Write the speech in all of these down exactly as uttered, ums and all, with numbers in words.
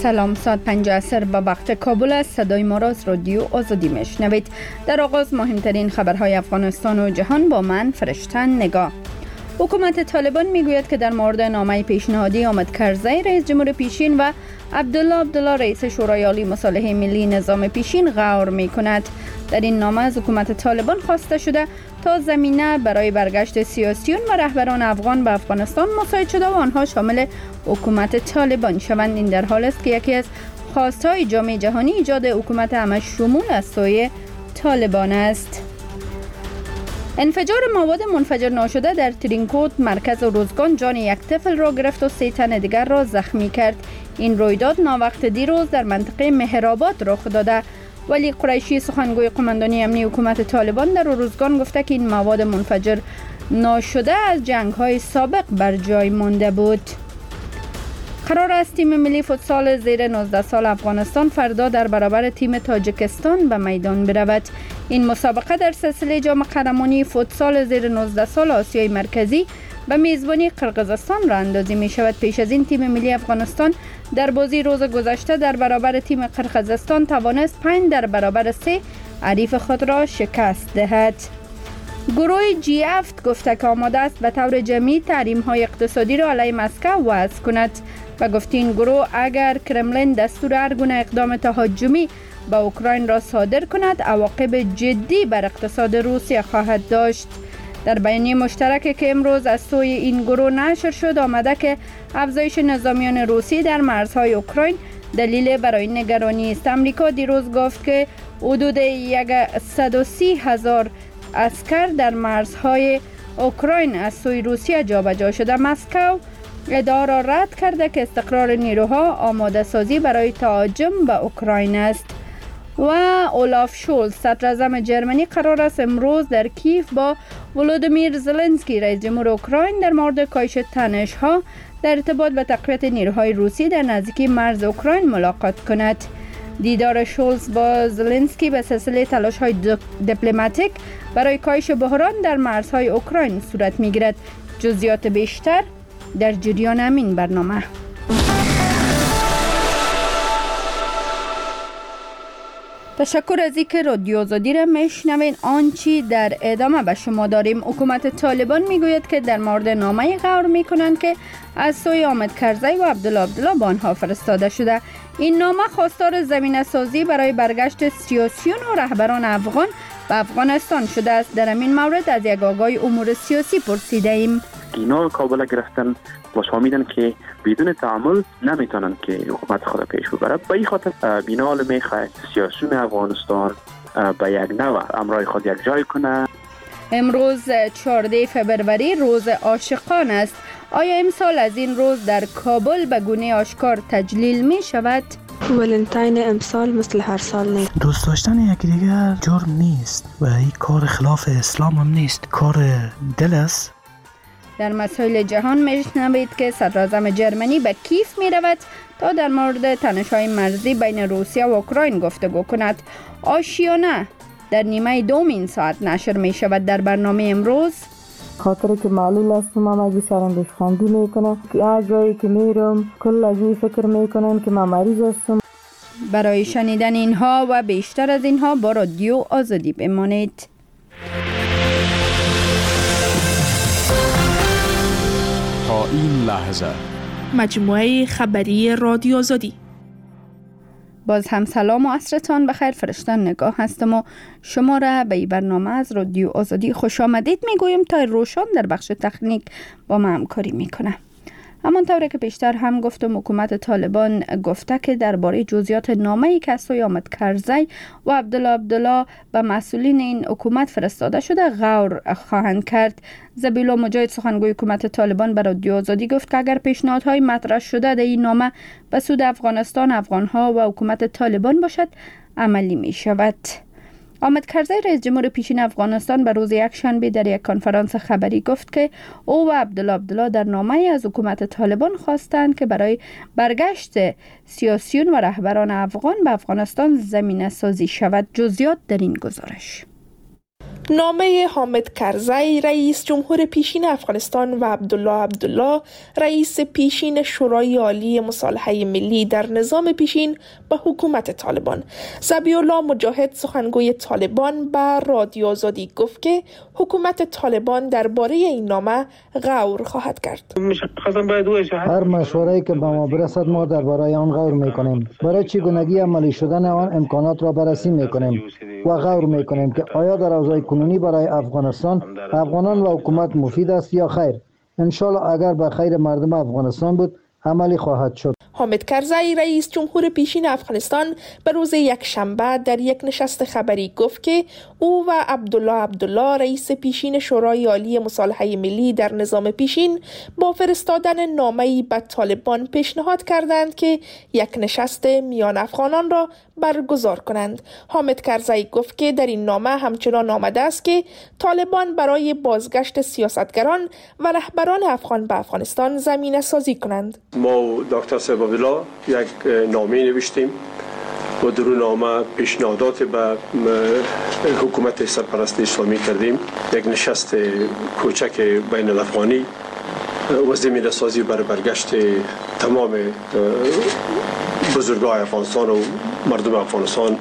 سلام، ساعت پنج عصر به وقت کابل است. صدای ما را از رادیو آزادی میشنوید. در آغاز مهمترین خبرهای افغانستان و جهان با من فرشتن نگاه. حکومت طالبان میگوید که در مورد نامه پیشنهادی حامد کرزی رئیس جمهور پیشین و عبدالله عبدالله رئیس شورای عالی مصالحه ملی نظام پیشین غور میکند. در این نامه از حکومت طالبان خواسته شده تا زمینه برای برگشت سیاسیون و رهبران افغان به افغانستان مساعد شده و آنها شامل حکومت طالبان شوند. این در حال است که یکی از خواستهای جامعه جهانی ایجاد حکومت همه شمول از سوی طالبان است. انفجار مواد منفجر ناشده در ترینکوت مرکز روزگان جان یک طفل را گرفت و سه تن دیگر را زخمی کرد. این رویداد ناوقت دیروز در منطقه مهرآباد رخ داده. ولی قریشی سخنگوی قماندانی امنی حکومت طالبان در روزگان گفته که این مواد منفجر ناشده از جنگ‌های سابق بر جای مانده بود. قرار است تیم ملی فوتسال زیر نوزده سال افغانستان فردا در برابر تیم تاجیکستان به میدان برود. این مسابقه در سلسله جام قهرمانی فوتسال زیر نوزده سال آسیای مرکزی به میزبانی قرقیزستان راه اندازی می شود. پیش از این تیم ملی افغانستان در بازی روز گذشته در برابر تیم قرقیزستان توانست پنج در برابر سه حریف خود را شکست دهد. گروه جی هفت گفته که آماده است به طور جمعی تحریم های اقتصادی را علیه مسکو وضع کند و گفت این گروه اگر کرملین دستور هر گونه اقدام تهاجمی به اوکراین را صادر کند عواقب جدی بر اقتصاد روسیه خواهد داشت. در بیانیه مشترکی که امروز از سوی این گروه نشر شد آمده که افزایش نظامیان روسی در مرزهای اوکراین دلیل برای نگرانی است. امریکا دیروز گفت که حدود صد و سی هزار عسکر در مرزهای اوکراین از سوی روسیه جابجا شده. مسکو ادعا را رد کرده که استقرار نیروها آماده سازی برای تهاجم به اوکراین است. و اولاف شولز صدر اعظم جرمنی قرار است امروز در کیف با ولودیمیر زلنسکی رئیس جمهور اوکراین در مورد کاهش تنش‌ها در ارتباط به تقویت نیروهای روسی در نزدیکی مرز اوکراین ملاقات کند. دیدار شولز با زلنسکی به سلسله تلاش‌های دیپلماتیک برای کاهش بحران در مرزهای اوکراین صورت می‌گیرد. جزئیات بیشتر در جریان همین برنامه. تشکر از اینکه رادیو آزادی را میشنوین. آنچه در ادامه به شما داریم. حکومت طالبان میگوید که در مورد نامه غور میکنند که از سوی حامد کرزی و عبدالله عبدالله به آنها فرستاده شده. این نامه خواستار زمینه سازی برای برگشت سیاسیون و رهبران افغان به افغانستان شده است. در این مورد از یک آگاه امور سیاسی پرسیده ایم. اینا کابل گرفتن و فهمیدن که بدون تعامل نمیتونن که حکومت خود پیش ببره. به این خاطر بینال میخواد سیاسیون افغانستان به یک نوع امرای خود یک جای کنه. امروز چهاردهم فوریه روز عاشقان است. آیا امسال از این روز در کابل به گونه آشکار تجلیل می شود؟ ولنتاین امسال مثل هر سال نیست. دوست داشتن یکی دیگر جرم نیست و این کار خلاف اسلام هم نیست، کار دل است. در مسائل جهان میشنوید که صدر اعظم جرمنی به کیف می رود تا در مورد تنش‌های مرزی بین روسیه و اوکراین گفتگو کند. آشیانه در نیمه دوم این ساعت نشر می شود. در برنامه امروز خاطر که معلول است ما مگه سرندش خواندی میکنه که هر جایی که میرم کل از این فکر میکنن که من مریض هستم. برای شنیدن اینها و بیشتر از اینها با رادیو آزادی بمانید. تا این لحظه مجموعه خبری رادیو آزادی. باز هم سلام و عصرتان بخیر. فرشتن نگاه هستم و شما را به این برنامه از رادیو آزادی خوش آمدید میگویم. تا روشان در بخش تکنیک با ما همکاری میکنه. همانطور که پیشتر هم گفتم حکومت طالبان گفته که درباره جزئیات نامه‌ای که از سوی حامد کرزی و عبدالله عبدالله به مسئولین این حکومت فرستاده شده غور خواهند کرد. ذبیح الله مجاهد سخنگوی حکومت طالبان به رادیو آزادی گفت که اگر پیشنهادهای مطرح شده در این نامه به سود افغانستان، افغانها و حکومت طالبان باشد عملی می شود. حامد کرزی رئیس جمهور پیشین افغانستان به روز یکشنبه در یک کنفرانس خبری گفت که او و عبدالله عبدالله در نامه از حکومت طالبان خواستند که برای برگشت سیاسیون و رهبران افغان به افغانستان زمینه سازی شود. جزئیات در این گزارش. نامه حامد کرزی رئیس جمهور پیشین افغانستان و عبدالله عبدالله رئیس پیشین شورای عالی مصالحه ملی در نظام پیشین به حکومت طالبان. ذبیح‌الله مجاهد سخنگوی طالبان به رادیو آزادی گفت که حکومت طالبان درباره این نامه غور خواهد کرد. هر مشوره‌ای که به ما برسد ما درباره آن غور می‌کنیم. برای چگونگی عملی شدن آن امکانات را بررسی می‌کنیم و غور می‌کنیم که آیا در اوضاع کنونی برای افغانستان افغانان و حکومت مفید است یا خیر. انشالله اگر به خیر مردم افغانستان بود عملی خواهد شد. حامد کرزی رئیس جمهور پیشین افغانستان به روز یک شنبه در یک نشست خبری گفت که او و عبدالله عبدالله رئیس پیشین شورای عالی مصالحه ملی در نظام پیشین با فرستادن نامه‌ای به طالبان پیشنهاد کردند که یک نشست میان افغانان را برگزار کنند. حامد کرزی گفت که در این نامه همچنان آمده است که طالبان برای بازگشت سیاستگران و رهبران افغان به افغانستان زمینه سازی کنند. ما و دکتر صاحب عبدالله یک نامه نوشتیم و در نامه پیشنهادات به حکومت سرپرست اسلامی کردیم. یک نشست کوچک بین الافغانی و زمینه سازی برای برگشت تمام بزرگای افغانستان و مردم افغانستان.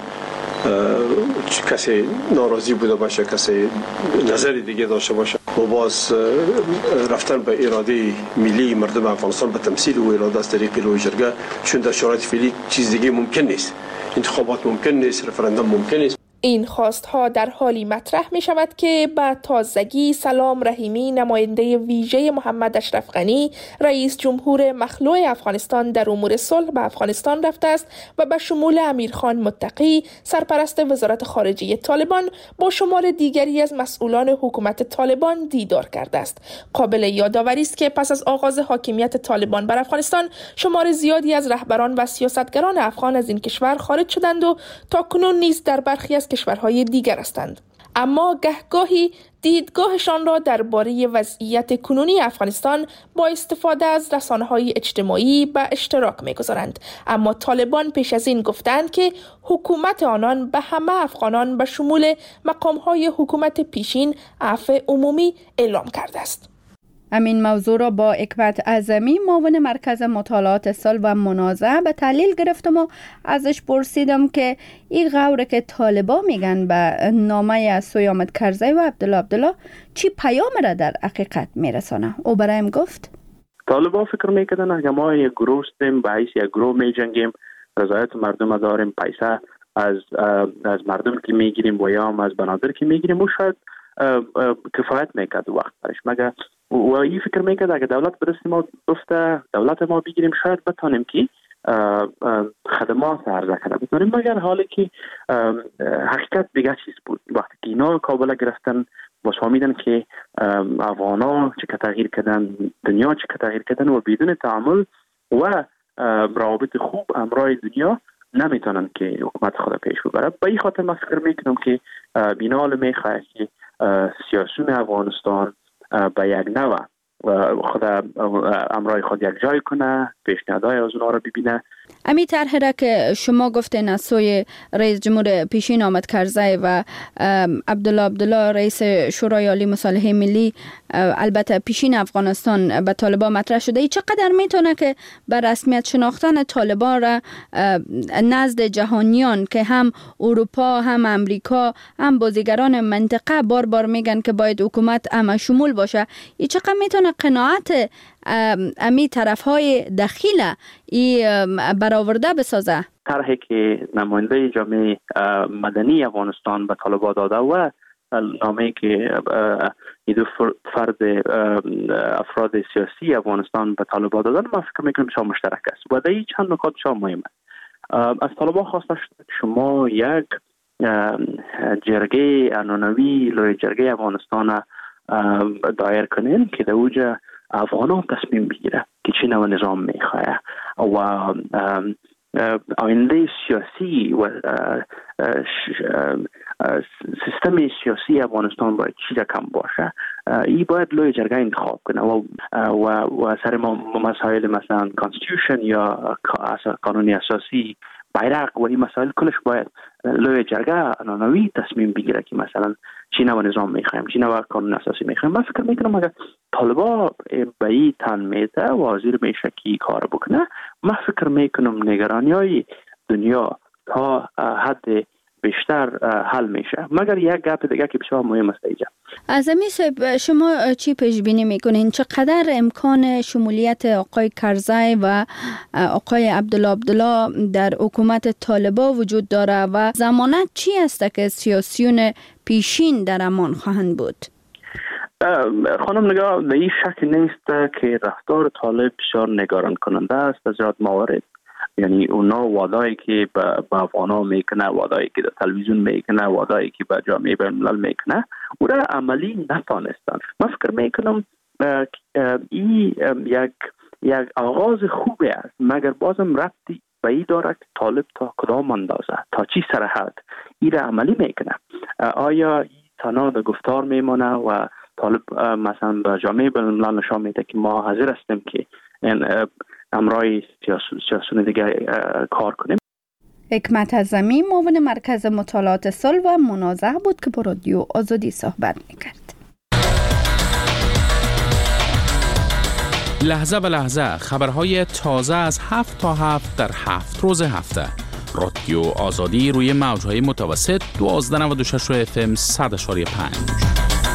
کسی ناراضی بوده باشه، کسی نظری دیگه داشته باشه و باز رفتن به اراده ملی مردم افغانستان به تمثیل و اراده از طریق لوی جرگه، چون در شرایط فعلی چیز دیگه ممکن نیست. انتخابات ممکن نیست، رفراندوم ممکن نیست. این خواستها در حالی مطرح می شود که به تازگی سلام رحیمی نماینده ویژه محمد اشرف غنی رئیس جمهور مخلوع افغانستان در امور صلح به افغانستان رفته است و به شمول امیرخان متقی سرپرست وزارت خارجه طالبان با شمار دیگری از مسئولان حکومت طالبان دیدار کرده است. قابل یادآوری است که پس از آغاز حاکمیت طالبان بر افغانستان شمار زیادی از رهبران و سیاستگران افغان از این کشور خارج شدند و تاکنون نیز در برخی از کشورهای دیگر هستند. اما گهگاهی دیدگاهشان را درباره وضعیت کنونی افغانستان با استفاده از رسانه‌های اجتماعی به اشتراک می‌گذارند. اما طالبان پیش از این گفتند که حکومت آنان به همه افغانان به شمول مقام‌های حکومت پیشین عفو عمومی اعلام کرده است. امین موضوع را با اکبت اعظمی معاون مرکز مطالعات صلح و منازعه به تحلیل گرفتم و ازش پرسیدم که این غوره که طالبا میگن به نامه از سوی حامد کرزی و عبدالله عبدالله چی پیام را در حقیقت میرسانه؟ او برایم گفت طالبا فکر میکردن اگه ما یک گروه هستیم به حیث یک گروه میجنگیم، رضایت مردم داریم، پیسه از از مردم که میگیریم و یا از بنادر که میگیریم و شاید کفایت میکرد وقت برش. مگه و این فکر میکرد اگه دولت برسیم ما گفته دولت ما بگیریم شاید بتانیم که خدمات عرضه کنه بتانیم. مگر حالی که حقیقت دیگه چیز بود. وقتی که اینا کابل گرفتن باز فهمیدن که افغانا چه که تغییر کردن، دنیا چه که تغییر کردن و بدون تعامل و روابط خوب همراه دنیا نمیتونن که حکومت خود پیش ببره. به این خاطر من فکر میکنم که بینال میخواه که سیاسون افغانستان به یک نوع خود امرای خود یک جای کنه، پیشنهادهای از اونها رو ببینه. امی طرح را که شما گفتین از سوی رئیس جمهور پیشین حامد کرزی و عبدالله عبدالله رئیس شورای عالی مصالحه ملی البته پیشین افغانستان به طالبان مطرح شده، ای چقدر میتونه که بر رسمیت شناختن طالبان را نزد جهانیان که هم اروپا هم امریکا هم بازیگران منطقه بار بار میگن که باید حکومت همه شمول باشه، ای چقدر میتونه قناعت امی طرف های دخیل ای برآورده بسازه؟ طرحی که نماینده جامعه مدنی افغانستان به طالبان داده و نامه‌ای که این دو فرد افراد سیاسی افغانستان به طالبان دادن ما فکر میکنم شما مشترک است و در این چند نکات شما مهمه. از طالبان خواسته شد شما یک جرگه عنعنوی لوی جرگه افغانستان دایر کنین که در اوجه افغانان تصمیم بگیره که چی نوع نظام میخواه و آینده سیاسی و سیستم سیاسی افغانستان باید چی رقم باشه. ای باید لوی جرگه انتخاب کنه و و و سر مسائل مثلا کانستیتوشن یا قانون اساسی بیرق و این مسائل کلش باید لوی جرگه عنعنوی تصمیم بگیره که مثلا چی نوع نظام میخوایم، چی نوع قانون اساسی میخوایم. من فکر میکنم اگر طالبا به این تن میده وزیر میشه که کار بکنه، من فکر میکنم نگرانی های دنیا تا حد بیشتر حل میشه. مگر یک گپ دیگه که بسیار مهم است اینجا. اعظمی صاحب، شما چی پیش بینی میکنین؟ چقدر امکان شمولیت آقای کرزی و آقای عبدالله عبدالله در حکومت طالبا وجود داره و ضمانت چی است که سیاسیون پیشین در امان خواهند بود؟ خانم نگاه، به این شک نیست که رفتار طالب بسیار نگران کننده است از زیاد موارد. یعنی اونا وعده‌ای که به افغانا میکنه، وعده‌ای که در تلویزیون میکنه، وعده‌ای که به جامعه بین‌الملل میکنه، او را عملی نتوانستن. من فکر میکنم این یک یک آغاز خوبی است، مگر بازم ربطی به این داره که طالب تا کدام اندازه، تا چی سرحد این را عملی میکنه. آیا این تنها در گفتار میمانه و طالب مثلا به جامعه بین‌الملل نشان میده که ما حاضر هستیم که امرای سیاسون دیگه کار کنیم؟ حکمت اعظمی، معاون مرکز مطالعات صلح و منازعه بود که با رادیو آزادی صحبت میکرد. لحظه به لحظه خبرهای تازه از هفت تا هفت در هفت روز هفته. رادیو آزادی روی موجهای متوسط دوازده نود و شش اف ام صد و پنج.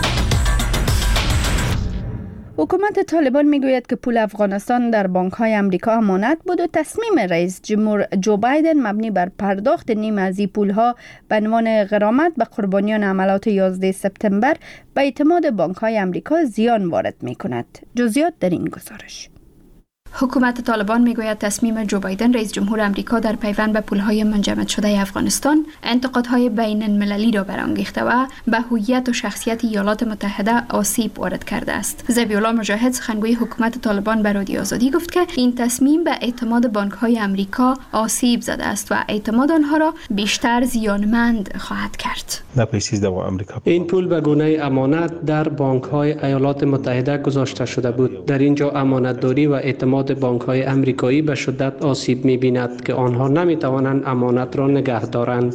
حکومت طالبان میگوید که پول افغانستان در بانک‌های آمریکا امانت بود و تصمیم رئیس جمهور جو بایدن مبنی بر پرداخت نیم از این پول‌ها به عنوان غرامت به قربانیان عملات یازده سپتامبر به اعتماد بانک‌های آمریکا زیان وارد می‌کند. جزئیات در این گزارش. حکومت طالبان میگوید تصمیم جو بایدن رئیس جمهور آمریکا در پیوند به پولهای منجمد شده افغانستان انتقادهای بین المللی را برانگیخته و به هویت و شخصیت ایالات متحده آسیب وارد کرده است. ذبیح الله مجاهد، سخنگوی حکومت طالبان، به رادیو آزادی گفت که این تصمیم به اعتماد بانک‌های آمریکا آسیب زده است و اعتماد آنها را بیشتر زیانمند خواهد کرد. این پول به گونه امانت در بانک‌های ایالات متحده گذاشته شده بود. در اینجا امانتداری و اعتماد بانک‌های آمریکایی به شدت آسیب می‌بیند که آنها نمی‌توانند امانت را نگه دارند.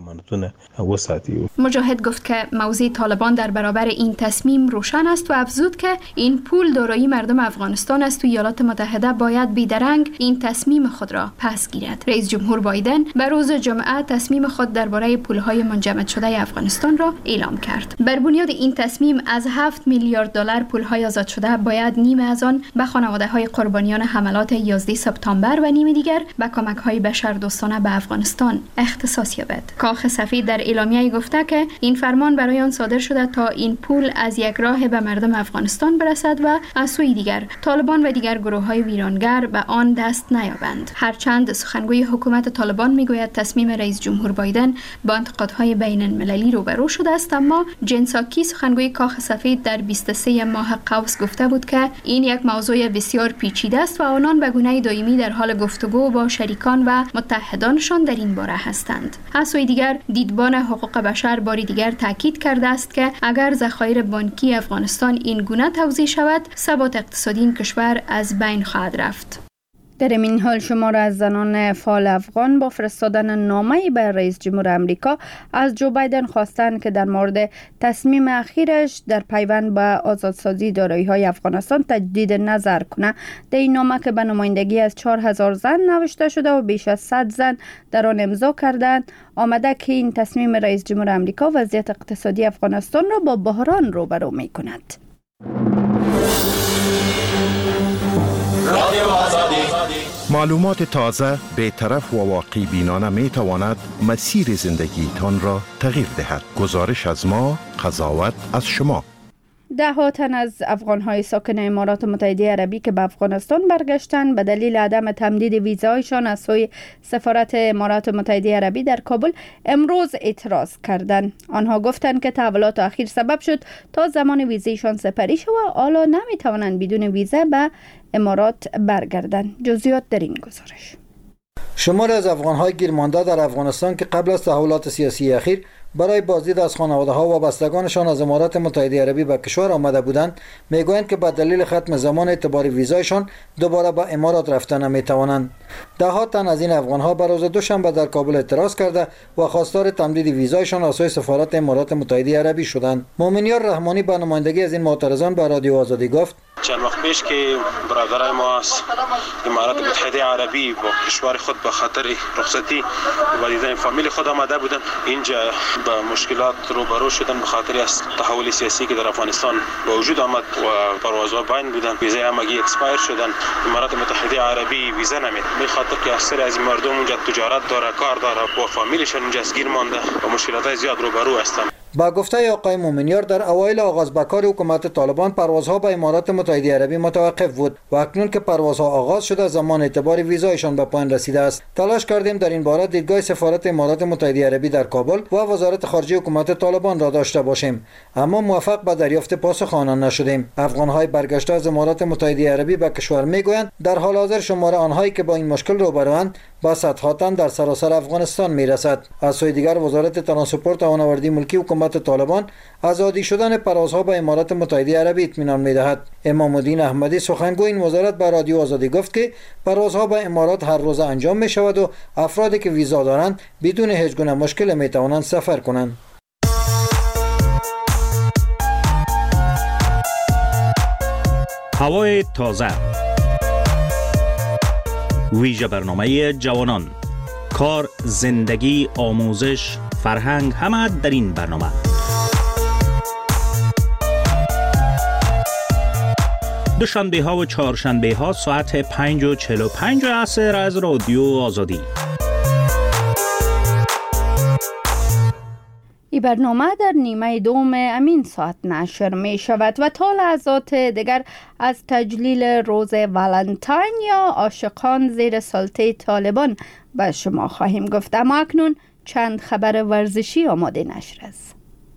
مجاهد گفت که موضع طالبان در برابر این تصمیم روشن است و افزود که این پول دارایی مردم افغانستان است و ایالات متحده باید بیدرنگ این تصمیم خود را پس گیرد. رئیس جمهور بایدن به روز جمعه تصمیم خود درباره پول‌های منجمد شده افغانستان را اعلام کرد. بر بنیاد این تصمیم از هفت میلیارد دلار پول‌های آزاد شده باید نیم از آن به خانواده‌های قربانیان حملات یازده سپتامبر و نیم دیگر به کمک‌های بشردوستانه به افغانستان اختصاص یابد. کاخ سفید در اعلامیه گفته که این فرمان برای آن صادر شده تا این پول از یک راه به مردم افغانستان برسد و از سوی دیگر طالبان و دیگر گروه‌های ویرانگر به آن دست نیابند. هرچند سخنگوی حکومت طالبان میگوید تصمیم رئیس جمهور بایدن با انتقادهای بین المللی روبرو شده است، اما جن ساکی، سخنگوی کاخ سفید، در بیست و سوم ماه قوس گفته بود که این یک موضوع بسیار پیچیده است و آنان به گونه دائمی در حال گفتگو با شریکان و متحدانشان در این باره هستند. از سوی دیگر دیدبان حقوق بشر باری دیگر تاکید کرده است که اگر ذخایر بانکی افغانستان این گونه توزیع شود، ثبات اقتصادی این کشور از بین خواهد رفت. در این حال شمار از زنان فعال افغان با فرستادن نامه‌ای به رئیس جمهور آمریکا از جو بایدن خواستند که در مورد تصمیم اخیرش در پیوند به آزادسازی دارایی‌های افغانستان تجدید نظر کنه. در این نامه که به نمایندگی از چهار هزار زن نوشته شده و بیش از صد زن در آن امضا کردند، آمده که این تصمیم رئیس جمهور آمریکا وضعیت اقتصادی افغانستان را با بحران روبرو می‌کند. معلومات تازه، بی‌طرف و واقعی بینانه می تواند مسیر زندگی تان را تغییر دهد. گزارش از ما، قضاوت از شما. ده ها تن از افغان‌های ساکن امارات متحده عربی که به افغانستان برگشتند به دلیل عدم تمدید ویزایشان از سوی سفارت امارات متحده عربی در کابل امروز اعتراض کردند. آنها گفتند که تحولات اخیر سبب شد تا زمان ویزایشان سپری شد و حالا نمی‌توانند بدون ویزا به امارات برگردند. جزئیات در این گزارش. شماری از افغان‌های گیرمانده در افغانستان که قبل از تحولات سیاسی اخیر برای بازدید از خانواده‌ها و وابستگانشان از امارات متحده عربی به کشور آمده بودند میگویند که به دلیل ختم زمان اعتباری ویزایشان دوباره به امارات رفتن نمیتوانند. ده ها تن از این افغان‌ها به روز دوشنبه در کابل اعتراض کرده و خواستار تمدید ویزایشان از سوی سفارت امارات متحده عربی شدند. مومنیار رحمانی به نمایندگی از این معترضان به رادیو آزادی گفت: چند وقت پیش که برادرای ما از امارات متحده عربی با کشور خود به خاطر رخصتی و دیدن فامیل خود آمده بودند، اینجا به مشکلات روبرو شدن به خاطر از تحول سیاسی که در افغانستان به وجود آمد و پروازها بند بودند، ویزای همگی اکسپایر شدن. امارات متحده عربی ویزا نمید، به خاطر که اکثر از این مردم اونجا تجارت داره، کار داره و فامیلشون اونجا گیر مانده و مشکلات زیاد روبرو هستند. با گفته آقای مومنیار در اوایل آغاز به کار حکومت طالبان پروازها به امارات متحده عربی متوقف بود و اکنون که پروازها آغاز شده زمان اعتبار ویزایشان به پایان رسیده است. تلاش کردیم در این باره دیدگاه سفارت امارات متحده عربی در کابل و وزارت خارجه حکومت طالبان را داشته باشیم، اما موفق به دریافت پاسخ آنان نشدیم. افغان‌های برگشته از امارات متحده عربی به کشور میگویند در حال حاضر شمار آنهایی که با این مشکل روبروند با صدها تن در سراسر افغانستان میرسد. از سوی دیگر وزارت ترانسپورت و فناوری ملکی حکومت طالبان از عادی شدن پروازها به امارات متحده عربی اطمینان می‌دهد. امام الدین احمدی سخنگوی این وزارت به رادیو آزادی گفت که پروازها به امارات هر روز انجام می‌شود و افرادی که ویزا دارند بدون هیچ گونه مشکل می‌توانند سفر کنند. هوای تازه، ویژه برنامه جوانان، کار، زندگی، آموزش، فرهنگ، همه در این برنامه. دوشنبه ها و چهارشنبه ها ساعت پنج و چهل و پنج عصر از رادیو آزادی. این برنامه در نیمه دوم امین ساعت نشر می شود و تا لحظات دیگر از تجلیل روز ولنتاین یا عاشقان زیر سلطه طالبان به شما خواهیم گفت. اما اکنون چند خبر ورزشی آماده نشر است.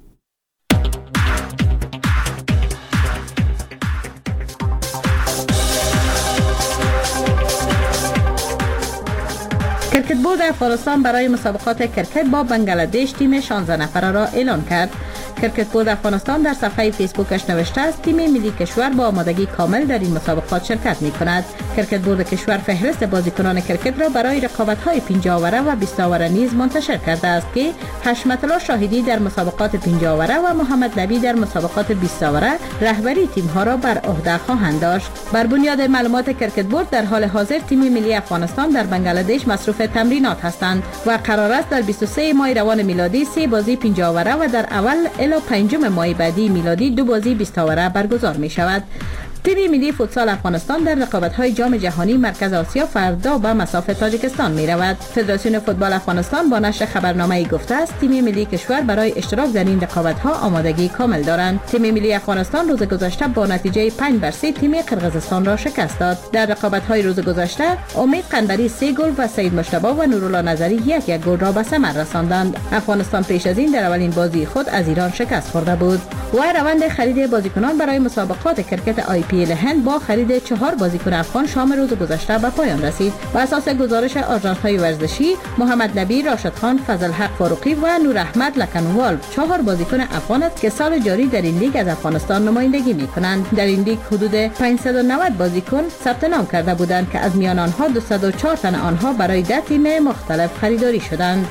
کرکت بورد افغانستان برای مسابقات کرکت با بنگلادش تیم شانزده نفره را اعلان کرد. کرکت بورد افغانستان در صفحه فیسبوکش نوشته است تیم ملی کشور با آمادگی کامل در این مسابقات شرکت می کند. کرکت بورد کشور فهرست بازیکنان کرکت را برای رقابت‌های پنجاه اوره و بیست اوره نیز منتشر کرده است که حشمت الله شاهدی در مسابقات پنجاه اوره و محمد نبی در مسابقات بیست اوره رهبری تیم‌ها را بر عهده خواهند داشت. بر بنیاد معلومات کرکت بورد در حال حاضر تیم ملی افغانستان در بنگلادش مصروف تمرینات هستند و قرار است در بیست و سه ماه روان میلادی سه بازی پنجاه اوره و در اول الی پنجم ماه بعدی میلادی دو بازی بیست اوره برگزار می شود. تیم ملی فوتسال افغانستان در رقابت‌های جام جهانی مرکز آسیا فردا به مصاف تاجیکستان می رود. فدراسیون فوتبال افغانستان با نشر خبرنامه‌ای گفته است تیم ملی کشور برای اشتراک در این رقابت‌ها آمادگی کامل دارند. تیم ملی افغانستان روز گذشته با نتیجه پنج بر سه تیم قرقیزستان را شکست داد. در رقابت‌های روز گذشته امید قندری سه گل و سید مجتبی و نورالله نظری یک یک گل را به ثمر رساندند. افغانستان پیش از این در اولین بازی خود از ایران شکست خورده بود. و روند خرید بازیکنان برای مسابقات کرکت آی پی ال هند با خرید چهار بازیکن افغان شام روز گذشته به پایان رسید. بر اساس گزارش آژانس‌های ورزشی محمد نبی، راشد خان، فضل حق فاروقی و نور احمد لکنوال چهار بازیکن افغان است که سال جاری در این لیگ از افغانستان نمایندگی می‌کنند. در این لیگ حدود پانصد و نود بازیکن ثبت نام کرده بودند که از میان آنها دویست و چهار تن آنها برای ده تیم مختلف خریداری شدند.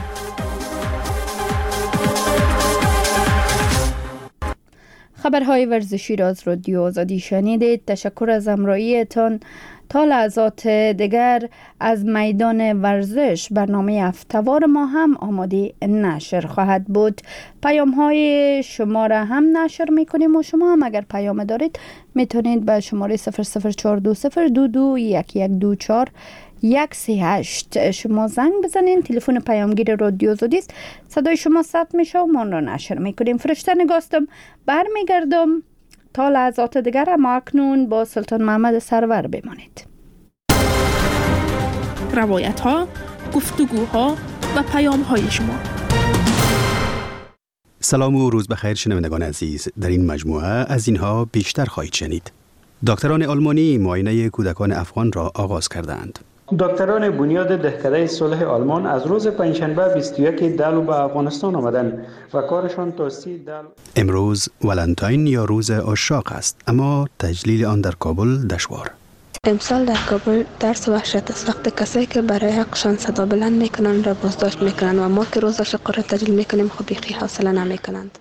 خبرهای ورزشی را از رادیو آزادی شنیدید. تشکر از همراهیتان. تا لحظات دیگر از میدان ورزش برنامه هفته‌وار ما هم آماده نشر خواهد بود. پیام های شما را هم نشر میکنیم و شما هم اگر پیام دارید میتونید به شماره صفر صفر چهار دو صفر دو دو یک یک دو چهار یک سه هشت شما زنگ بزنین. تلفن پیامگیر رادیو آزادی است. صدای شما ثبت میشه و من را نشر میکنیم. فرشته نگاستم برمیگردم تا لحظات دیگر. اما اکنون با سلطان محمد سرور بمانید. روایت ها، گفتگوها و پیام های شما. سلام و روز بخیر شنوندگان عزیز. در این مجموعه از اینها بیشتر خواهید شنید. دکتران آلمانی معاینه کودکان افغان را آغاز کردند. دکتران بنیاد دهکده صلح آلمان از روز پنجشنبه بیست و یک دلو به افغانستان آمدند و کارشان تا سی دلو. امروز ولنتاین یا روز عشاق است، اما تجلیل آن در کابل دشوار. امسال در کابل درس وحشت است. وقتی کسایی که برای حقشان صدا بلند میکنن را بازداشت میکنن و ما که روز عاشق را تجلیل میکنیم خب بیخی حوصله نمیکنند.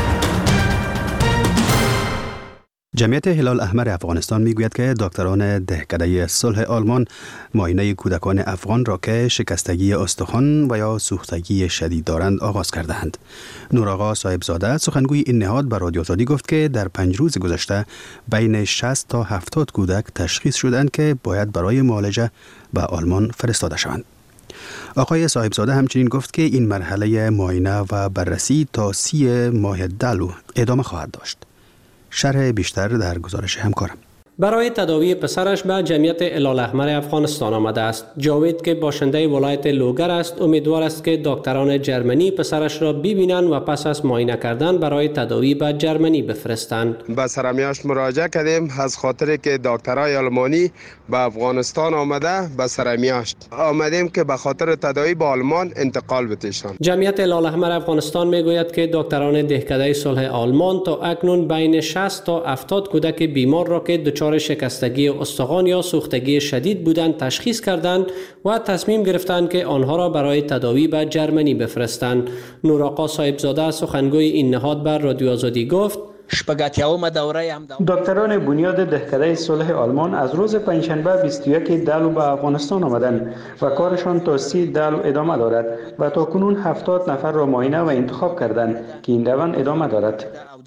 جمعیت هلال احمر افغانستان میگوید که دکتران دهکده صلح آلمان معاینه کودکان افغان را که شکستگی استخوان و یا سوختگی شدید دارند آغاز کرده‌اند. نورآقا صاحبزاده سخنگوی این نهاد به رادیو آزادی گفت که در پنج روز گذشته بین شصت تا هفتاد کودک تشخیص شدند که باید برای معالجه به آلمان فرستاده شوند. آقای صاحبزاده همچنین گفت که این مرحله معاینه و بررسی تا سی ماه دلو ادامه خواهد داشت. شرح بیشتر در گزارش همکارم. برای تداوی پسرش به جمعیت هلال احمر افغانستان آمده است. جاوید که باشنده ولایت لوگر است امیدوار است که دکتران جرمنی پسرش را ببینند و پس از معاینه کردن برای تداوی به جرمنی بفرستند. به سرمیاشت مراجعه کردیم از خاطر که دکترای آلمانی به افغانستان آمده به سرمیاشت آمدیم که به خاطر تداوی به آلمان انتقال بتیشان. جمعیت هلال احمر افغانستان میگوید که دکتران دهکده صلح آلمان تا اکنون بین شصت تا هفتاد کودک بیمار را که دچار شکستگی استخوان یا سوختگی شدید بودند تشخیص کردند و تصمیم گرفتند که آنها را برای تداوی به جرمنی بفرستند. نورآقا صاحبزاده سخنگوی این نهاد بر رادیو آزادی گفت دکتران بنیاد دهکده صلح آلمان از روز پنجشنبه بیست و یک دلو به افغانستان آمدند و کارشان تا سی دلو ادامه دارد و تا کنون هفتاد نفر را معاینه و انتخاب کردند که این روند ادامه دارد.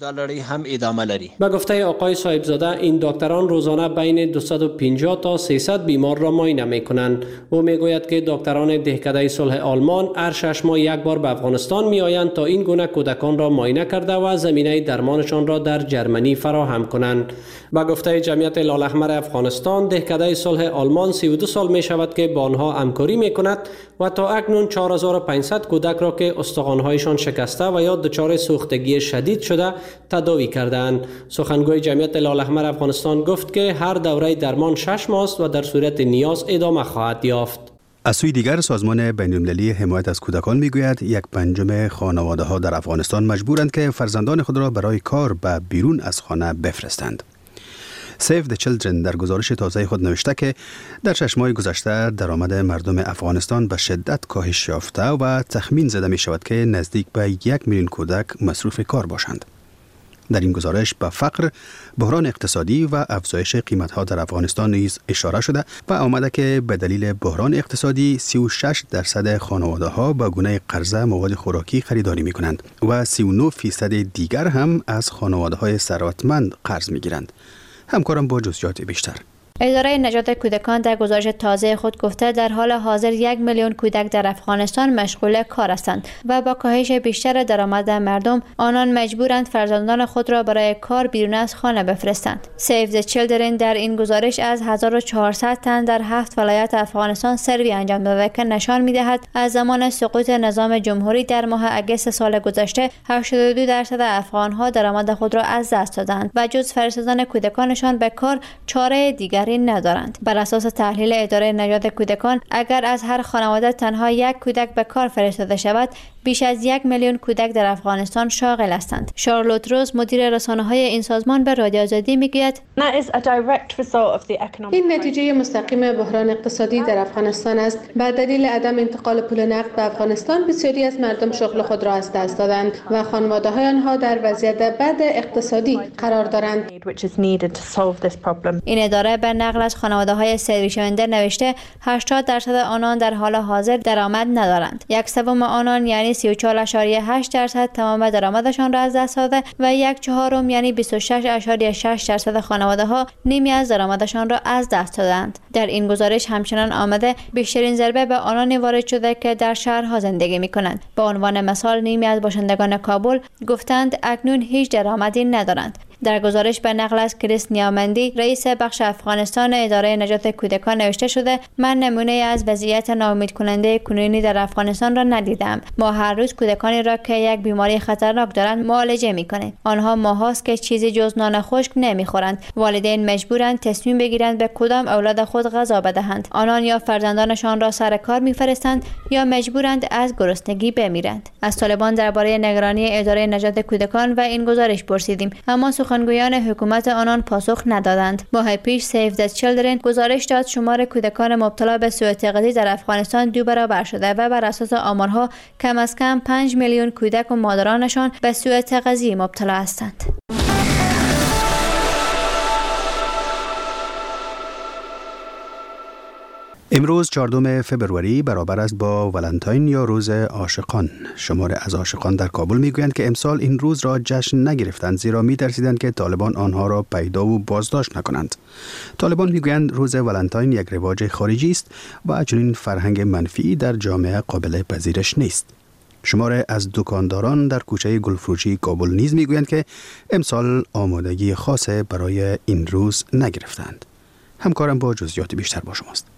هم ادامه لري. به گفته آقای صاحبزاده این دکتران روزانه بین دویست و پنجاه تا سیصد بیمار را معاینه میکنند. او میگوید که دکتران دهکده صلح آلمان هر شش ماه یک بار به افغانستان میآیند تا این گونه کودکان را معاینه کرده و زمینه درمانشان را در جرمنی فراهم کنند. به گفته جمعیت هلال احمر افغانستان دهکده صلح آلمان سی و دو سال می شود که با آنها همکاری میکند و تا اکنون چهار هزار و پانصد کودک را که استخوان‌هایشان شکسته و یا دچار سوختگی شدید شده تداوی کردند. سخنگوی جمعیت هلال احمر افغانستان گفت که هر دوره درمان شش ماه است و در صورت نیاز ادامه خواهد یافت. از سوی دیگر سازمان بین‌المللی حمایت از کودکان میگوید یک پنجم خانواده‌ها در افغانستان مجبورند که فرزندان خود را برای کار به بیرون از خانه بفرستند. سیو د چیلدرن در گزارش تازه خود نوشته که در شش ماه گذشته درآمد مردم افغانستان به شدت کاهش یافته و تخمین زده می شود که نزدیک به یک میلیون کودک مصروف کار باشند. در این گزارش به فقر، بحران اقتصادی و افزایش قیمت‌ها در افغانستان نیز اشاره شده و آمده که به دلیل بحران اقتصادی سی و شش درصد خانواده‌ها با گونه قرضه مواد خوراکی خریداری می‌کنند و سی و نه فیصد دیگر هم از خانواده‌های ثروتمند قرض می‌گیرند. همکارم با جزئیات بیشتر. اداره نجات کودکان در گزارش تازه خود گفته در حال حاضر یک میلیون کودک در افغانستان مشغول کار هستند و با کاهش بیشتر درآمد مردم آنان مجبورند فرزندان خود را برای کار بیرون از خانه بفرستند. سیو د چیلدرن در این گزارش از هزار و چهارصد تن در هفت ولایت افغانستان سروی انجام داده که نشان می‌دهد از زمان سقوط نظام جمهوری در ماه اگست سال گذشته هشتاد و دو درصد افغان‌ها درآمد خود را از دست دادند و جز فرستادن کودکانشان به کار چاره دیگر ندارند. بر اساس تحلیل اداره نجات کودکان اگر از هر خانواده تنها یک کودک به کار فرستاده شود بیش از یک میلیون کودک در افغانستان شاغل هستند. شارلوت روز مدیر رسانه‌های این سازمان به رادیو آزادی میگوید این نتیجه مستقیم بحران اقتصادی در افغانستان است. به دلیل عدم انتقال پول نقد به افغانستان بسیاری از مردم شغل خود را از دست دادند و خانواده‌های آنها در وضعیت بد اقتصادی قرار دارند. این اداره به نقل از خانواده‌های سروی شونده نوشته هشتاد درصد آنان در حال حاضر درآمد ندارند. یک سوم آنان یعنی سی و چهار ممیز هشت درصد تمام درآمدشان را از دست داده و یک چهارم یعنی بیست و شش ممیز شش درصد خانواده‌ها نیمی از درآمدشان را از دست دادند. در این گزارش همچنان آمده بیشترین ضربه به آنان وارد شده که در شهرها زندگی می‌کنند. به عنوان مثال نیمی از باشندگان کابل گفتند اکنون هیچ درآمدی ندارند. در گزارش به نقل از کریس نیامندی رئیس بخش افغانستان اداره نجات کودکان نوشته شده: من نمونه از وضعیت ناامید کننده کنونی در افغانستان را ندیدم. ما هر روز کودکانی را که یک بیماری خطرناک دارند معالجه می‌کنیم. آنها ماهاست که چیزی جز نان خشک نمی‌خورند. والدین مجبورند تصمیم بگیرند به کدام اولاد خود غذا بدهند. آنان یا فرزندانشان را سر کار می‌فرستند یا مجبورند از گرسنگی بمیرند. از طالبان درباره نگرانی اداره نجات کودکان و این گزارش پرسیدیم، اما سخنگویان حکومت آنان پاسخ ندادند. ماه پیش سیو د چیلدرن گزارش داد شمار کودکان مبتلا به سوء تغذیه در افغانستان دو برابر شده و بر اساس آمارها کم از کم پنج میلیون کودک و مادرانشان به سوء تغذیه مبتلا هستند. امروز چهاردهم فبروری برابر است با ولنتاین یا روز عاشقان. شمار از عاشقان در کابل میگویند که امسال این روز را جشن نگرفتند، زیرا میترسیدند که طالبان آنها را پیدا و بازداشت نکنند. طالبان میگویند روز ولنتاین یک رواج خارجی است و چنین فرهنگ منفی در جامعه قابل پذیرش نیست. شمار از دکانداران در کوچه گلفروشی کابل نیز میگویند که امسال آمادگی خاص برای این روز نگرفتند. همکارم با جزئیات بیشتر با شماست.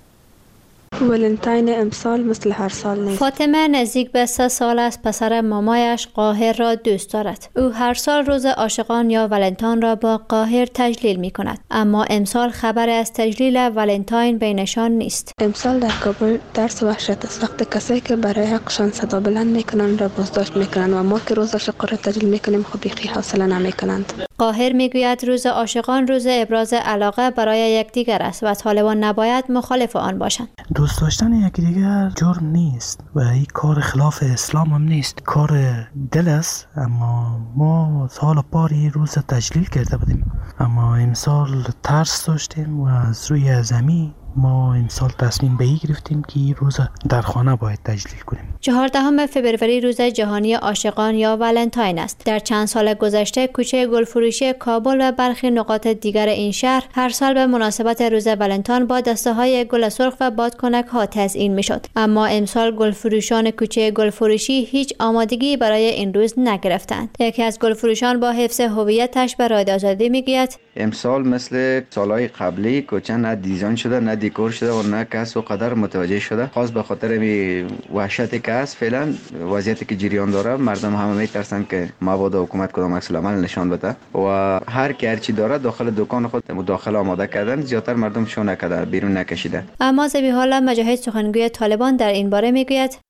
ولنتاین امسال مثل هر سال نیست. فاطمه نزدیک به سه سال است پسر مامایش قاهر را دوست دارد. او هر سال روز عاشقان یا ولنتاین را با قاهر تجلیل می کند، اما امسال خبر از تجلیل ولنتاین بینشان نیست. امسال در کابل درس وحشت است. وقتی کسایی که برای حقشان صدا بلند میکنن را بازداشت میکنن و ما که روز عاشقان را تجلیل میکنیم خب بیخی حوصله نمیکنند. قاهر میگوید روز عاشقان روز ابراز علاقه برای یکدیگر است و طالبان نباید مخالف آن باشند. دوست داشتن یکدیگر جرم نیست و این کار خلاف اسلام هم نیست، کار دل است. اما ما سال پاری روز تجلیل کرده بودیم، اما امسال ترس داشتیم و از روی زمین ما امسال تصمیم به این گرفتیم که این روز در خانه باید تجلیل کنیم. چهاردهم فبروری روز جهانی عاشقان یا ولنتاین است. در چند سال گذشته کوچه گلفروشی کابل و برخی نقاط دیگر این شهر هر سال به مناسبت روز ولنتاین با دسته های گل سرخ و بادکنک ها تزیین میشد، اما امسال گلفروشان کوچه گلفروشی هیچ آمادگی برای این روز نگرفتند. یکی از گلفروشان با حفظ هویتش به رادیو آزادی میگوید: امسال مثل سالهای قبلی کوچه نه دیزاین شده نه دیکور شده و نه کس و قدر متوجه شده. خاص به خاطر می وحشتی که است فعلا وضعیتی که جریان داره، مردم همه میترسن که مبادا حکومت کدام عکس العمل نشان بده و هر کی هر چی داره داخل دکان خود مداخله آماده کردن. زیاتر مردم شو نکرده، بیرون نکشیده. اما ذبیح الله مجاهد سخنگوی طالبان در این باره میگوید: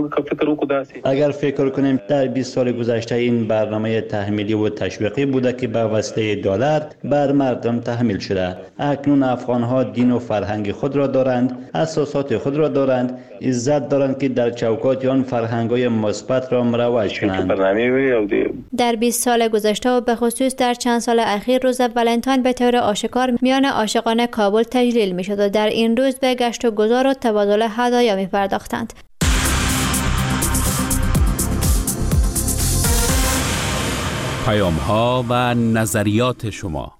اگر فکر کنیم در بیست سال گذشته این برنامه تحمیلی و تشویقی بوده که به وسیله دولت بر مردم تحمیل شده. اکنون افغان‌ها دین و فرهنگ خود را دارند، اساسات خود را دارند، عزت دارند که در چوکات آن فرهنگ‌های مثبت را مروج کنند. در بیست سال گذشته و به خصوص در چند سال اخیر روز ولنتاین به طور آشکار میان عاشقان کابل تجلیل می‌شد و در این روز به گشت و گذار و تبادل هدایا می‌پرداختند. پیام ها و نظریات شما.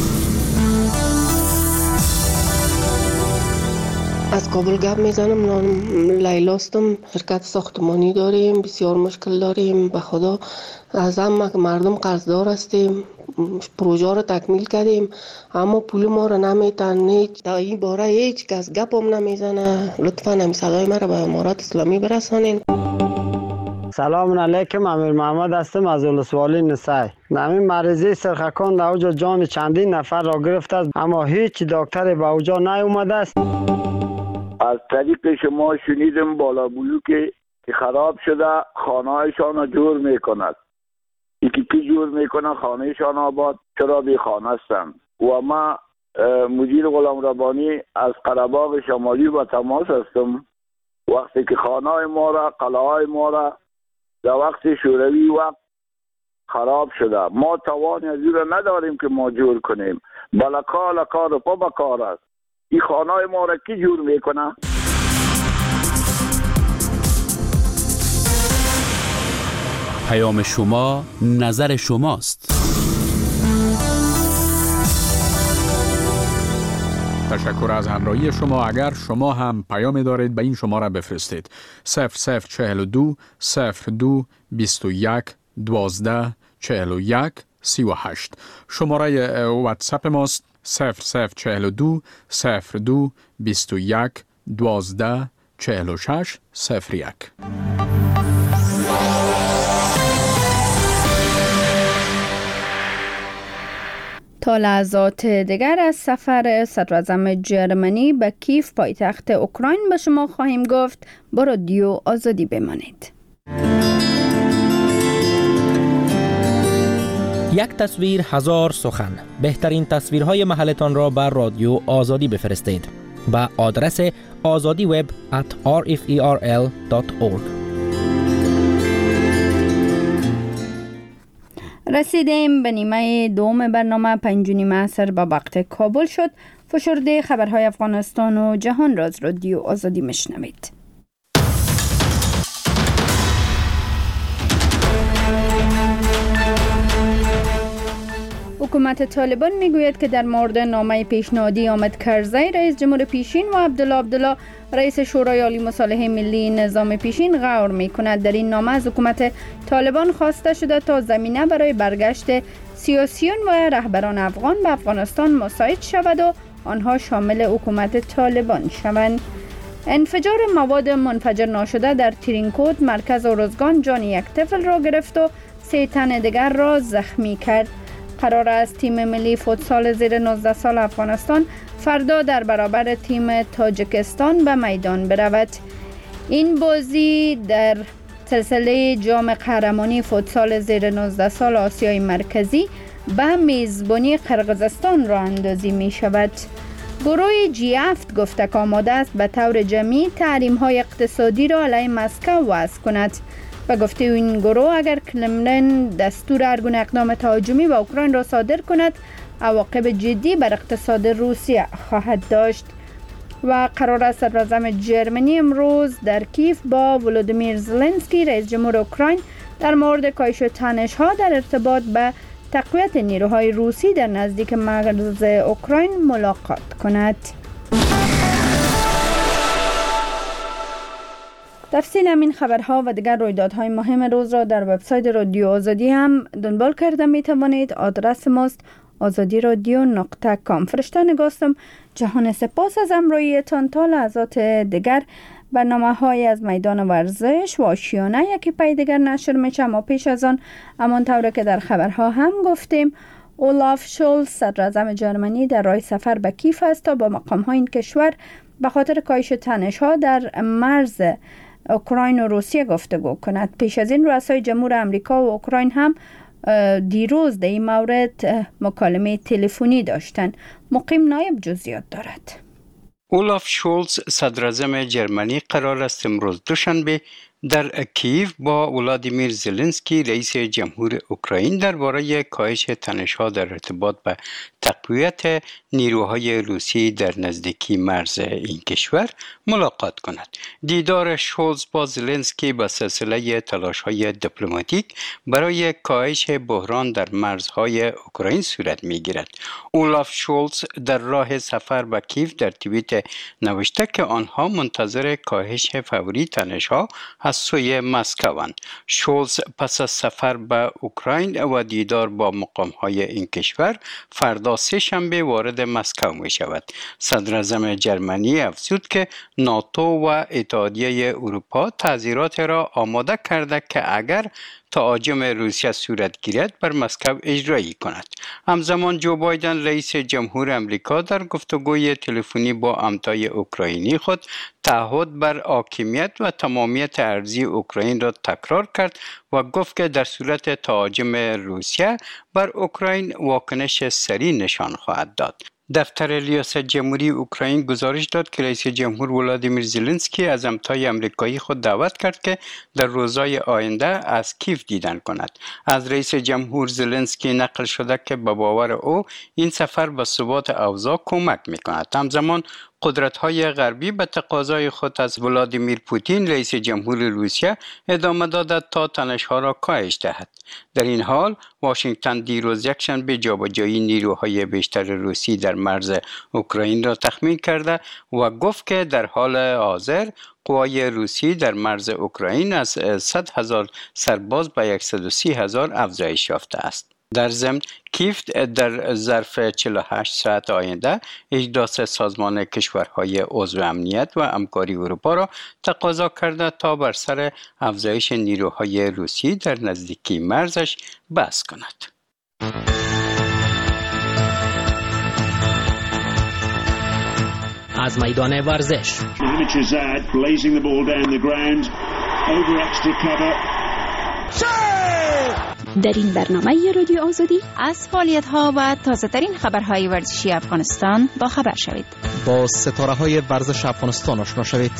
از کابل گپ میزنم. نام لیلاستم. شرکت ساختمانی داریم، بسیار مشکل داریم. به خدا از هم مردم قرضدار هستیم. پروژه رو تکمیل کردیم اما پول ما رو نمیتن. در این باره هیچ کس گپ هم نمیزنه. لطفا هم صدای ما رو به امارات اسلامی برسانین. سلام علیکم، امیر محمد هستم از ولسوالی نسای. نمی مریضی سرخکان در اوجا جان چندین نفر را گرفته است اما هیچ دکتری به اوجا نیومده است. از طریق شما شنیدم بالا بلوک که خراب شده خانه‌هایشان را جور میکند. یکی کی جور میکنه خانهشان آباد، چرا بی خانه هستند. و ما مدیر غلام ربانی از قره‌باغ شمالی با تماس هستم. وقتی که خانه‌های ما را قلعه‌های ما را در وقت شوروی وقت خراب شده، ما توان از این را نداریم که ما جور کنیم. بلکا لکا رو پا بکار است. این خانه‌های ما را کی جور میکنه؟ پیام شما نظر شماست. تشکر از همراهی شما. اگر شما هم پیام دارید به این شماره بفرستید: صفر صفر چهل و دو صفر دو بیست و یک دوازده چهل و یک سی و هشت. شماره واتساپ ماست صفر صفر چهل و دو صفر دو بیست و یک دوازده چهل و شش صفر یک. تا لحظات دیگر از سفر صدراعظم جرمنی به کیف پایتخت اوکراین به شما خواهیم گفت. با رادیو آزادی بمانید. یک تصویر هزار سخن. بهترین تصویرهای محلتان را بر رادیو آزادی بفرستید با آدرس آزادی وب ات آر اف ای آر ال دات اورگ. رسیدیم به نیمه دوم برنامه. پنج و نیم عصر به وقت کابل شد. فشرده خبرهای افغانستان و جهان را از رادیو آزادی میشنوید. حکومت طالبان میگوید که در مورد نامه پیشنهادی آمد کرزی رئیس جمهور پیشین و عبدالله عبدالله رئیس شورای عالی مصالحه ملی نظام پیشین غور میکند. در این نامه از حکومت طالبان خواسته شده تا زمینه برای برگشت سیاسیون و رهبران افغان به افغانستان مساعد شود و آنها شامل حکومت طالبان شوند. انفجار مواد منفجر ناشده در ترینکوت مرکز ارزگان جان یک طفل را گرفت و سه تن دیگر را زخمی کرد. قرار است تیم ملی فوتسال زیر نوزده سال افغانستان فردا در برابر تیم تاجیکستان به میدان برود. این بازی در سلسله جام قهرمانی فوتسال زیر نوزده سال آسیای مرکزی به میزبانی قرقیزستان راه اندازی می شود. گروه جی هفت گفته که آماده است به طور جمعی تحریم های اقتصادی را علیه مسکو وضع کند. و گفته این گروه اگر کرملین دستور هر گونه اقدام تهاجمی به اوکراین را صادر کند عواقب جدی بر اقتصاد روسیه خواهد داشت. و قرار است صدراعظم جرمنی امروز در کیف با ولودیمیر زلنسکی رئیس جمهور اوکراین در مورد کاهش تنش‌ها در ارتباط به تقویت نیروهای روسی در نزدیک مرز اوکراین ملاقات کند. تفصیل همین خبرها و دیگر رویدادهای مهم روز را در وبسایت رادیو آزادی هم دنبال کرده می توانید. آدرس ماست آزادی رادیو نقطه کام. فرشته نگاستم. جهان سپاس از همراهیتان. تا لحظات دیگر برنامه های از میدان ورزش و آشیانه یکی پی دیگر نشر میشه. اما پیش از آن همان طور که در خبرها هم گفتیم اولاف شولز صدراعظم جرمنی در راه سفر به کیف است تا با مقام های این کشور به خاطر کاهش تنش‌ها در مرز اوکراین و روسیه گفتگو کند. پیش از این رؤسای جمهور امریکا و اوکراین هم دیروز در این مورد مکالمه تلفنی داشتند. مقیم نایب جزئیات دارد. اولاف شولز صدراعظم جرمنی قرار است امروز دوشنبه در کیف با ولادیمیر زلنسکی رئیس جمهور اوکراین درباره کاهش تنش‌ها در ارتباط به تقویت نیروهای روسی در نزدیکی مرز این کشور ملاقات کند. دیدار شولز با زلنسکی به سلسله تلاش‌های دیپلماتیک برای کاهش بحران در مرزهای اوکراین صورت می‌گیرد. اولاف شولز در راه سفر به کیف در توییت نوشته که آنها منتظر کاهش فوری تنش‌ها از سوی مسکوند. شولز پس از سفر به اوکراین و دیدار با مقام‌های این کشور فردا سه شنبه وارد مسکو می شود. صدراعظم جرمنی افزود که ناتو و اتحادیه اروپا تحذیرات را آماده کرده که اگر تهاجم روسیه صورت گیرد بر مسکو اجرایی کند. همزمان جو بایدن رئیس جمهور امریکا در گفتگوی تلفنی با همتای اوکراینی خود تعهد بر حاکمیت و تمامیت ارضی اوکراین را تکرار کرد و گفت که در صورت تهاجم روسیه بر اوکراین واکنش سریع نشان خواهد داد. دفتر ریاست جمهوری اوکراین گزارش داد که رئیس جمهور ولادیمیر زلنسکی از همتای آمریکایی خود دعوت کرد که در روزهای آینده از کیف دیدن کند. از رئیس جمهور زلنسکی نقل شده که به باور او این سفر به ثبات اوضاع کمک می‌کند. همزمان قدرت‌های غربی به تقاضای خود از ولادیمیر پوتین رئیس جمهور روسیه ادامه دادند تا تنش‌ها را کاهش دهد. در این حال واشنگتن دیروز یکشنبه جابجایی نیروهای بیشتر روسی در مرز اوکراین را تخمین کرده و گفت که در حال حاضر قوای روسی در مرز اوکراین از صد هزار سرباز به صد و سی هزار افزایش یافته است. در ضمن کیف در ظرف چهل و هشت ساعت آینده اجلاس سازمان کشورهای عضو امنیت و همکاری اروپا را تقاضا کرده تا بر سر افزایش نیروهای روسی در نزدیکی مرزش بحث کند. از میدان ورزش در این برنامه رادیو آزادی از فعالیت‌ها و تازه‌ترین خبرهای ورزشی افغانستان با خبر شوید. با ستاره‌های ورزش افغانستان آشنا شوید.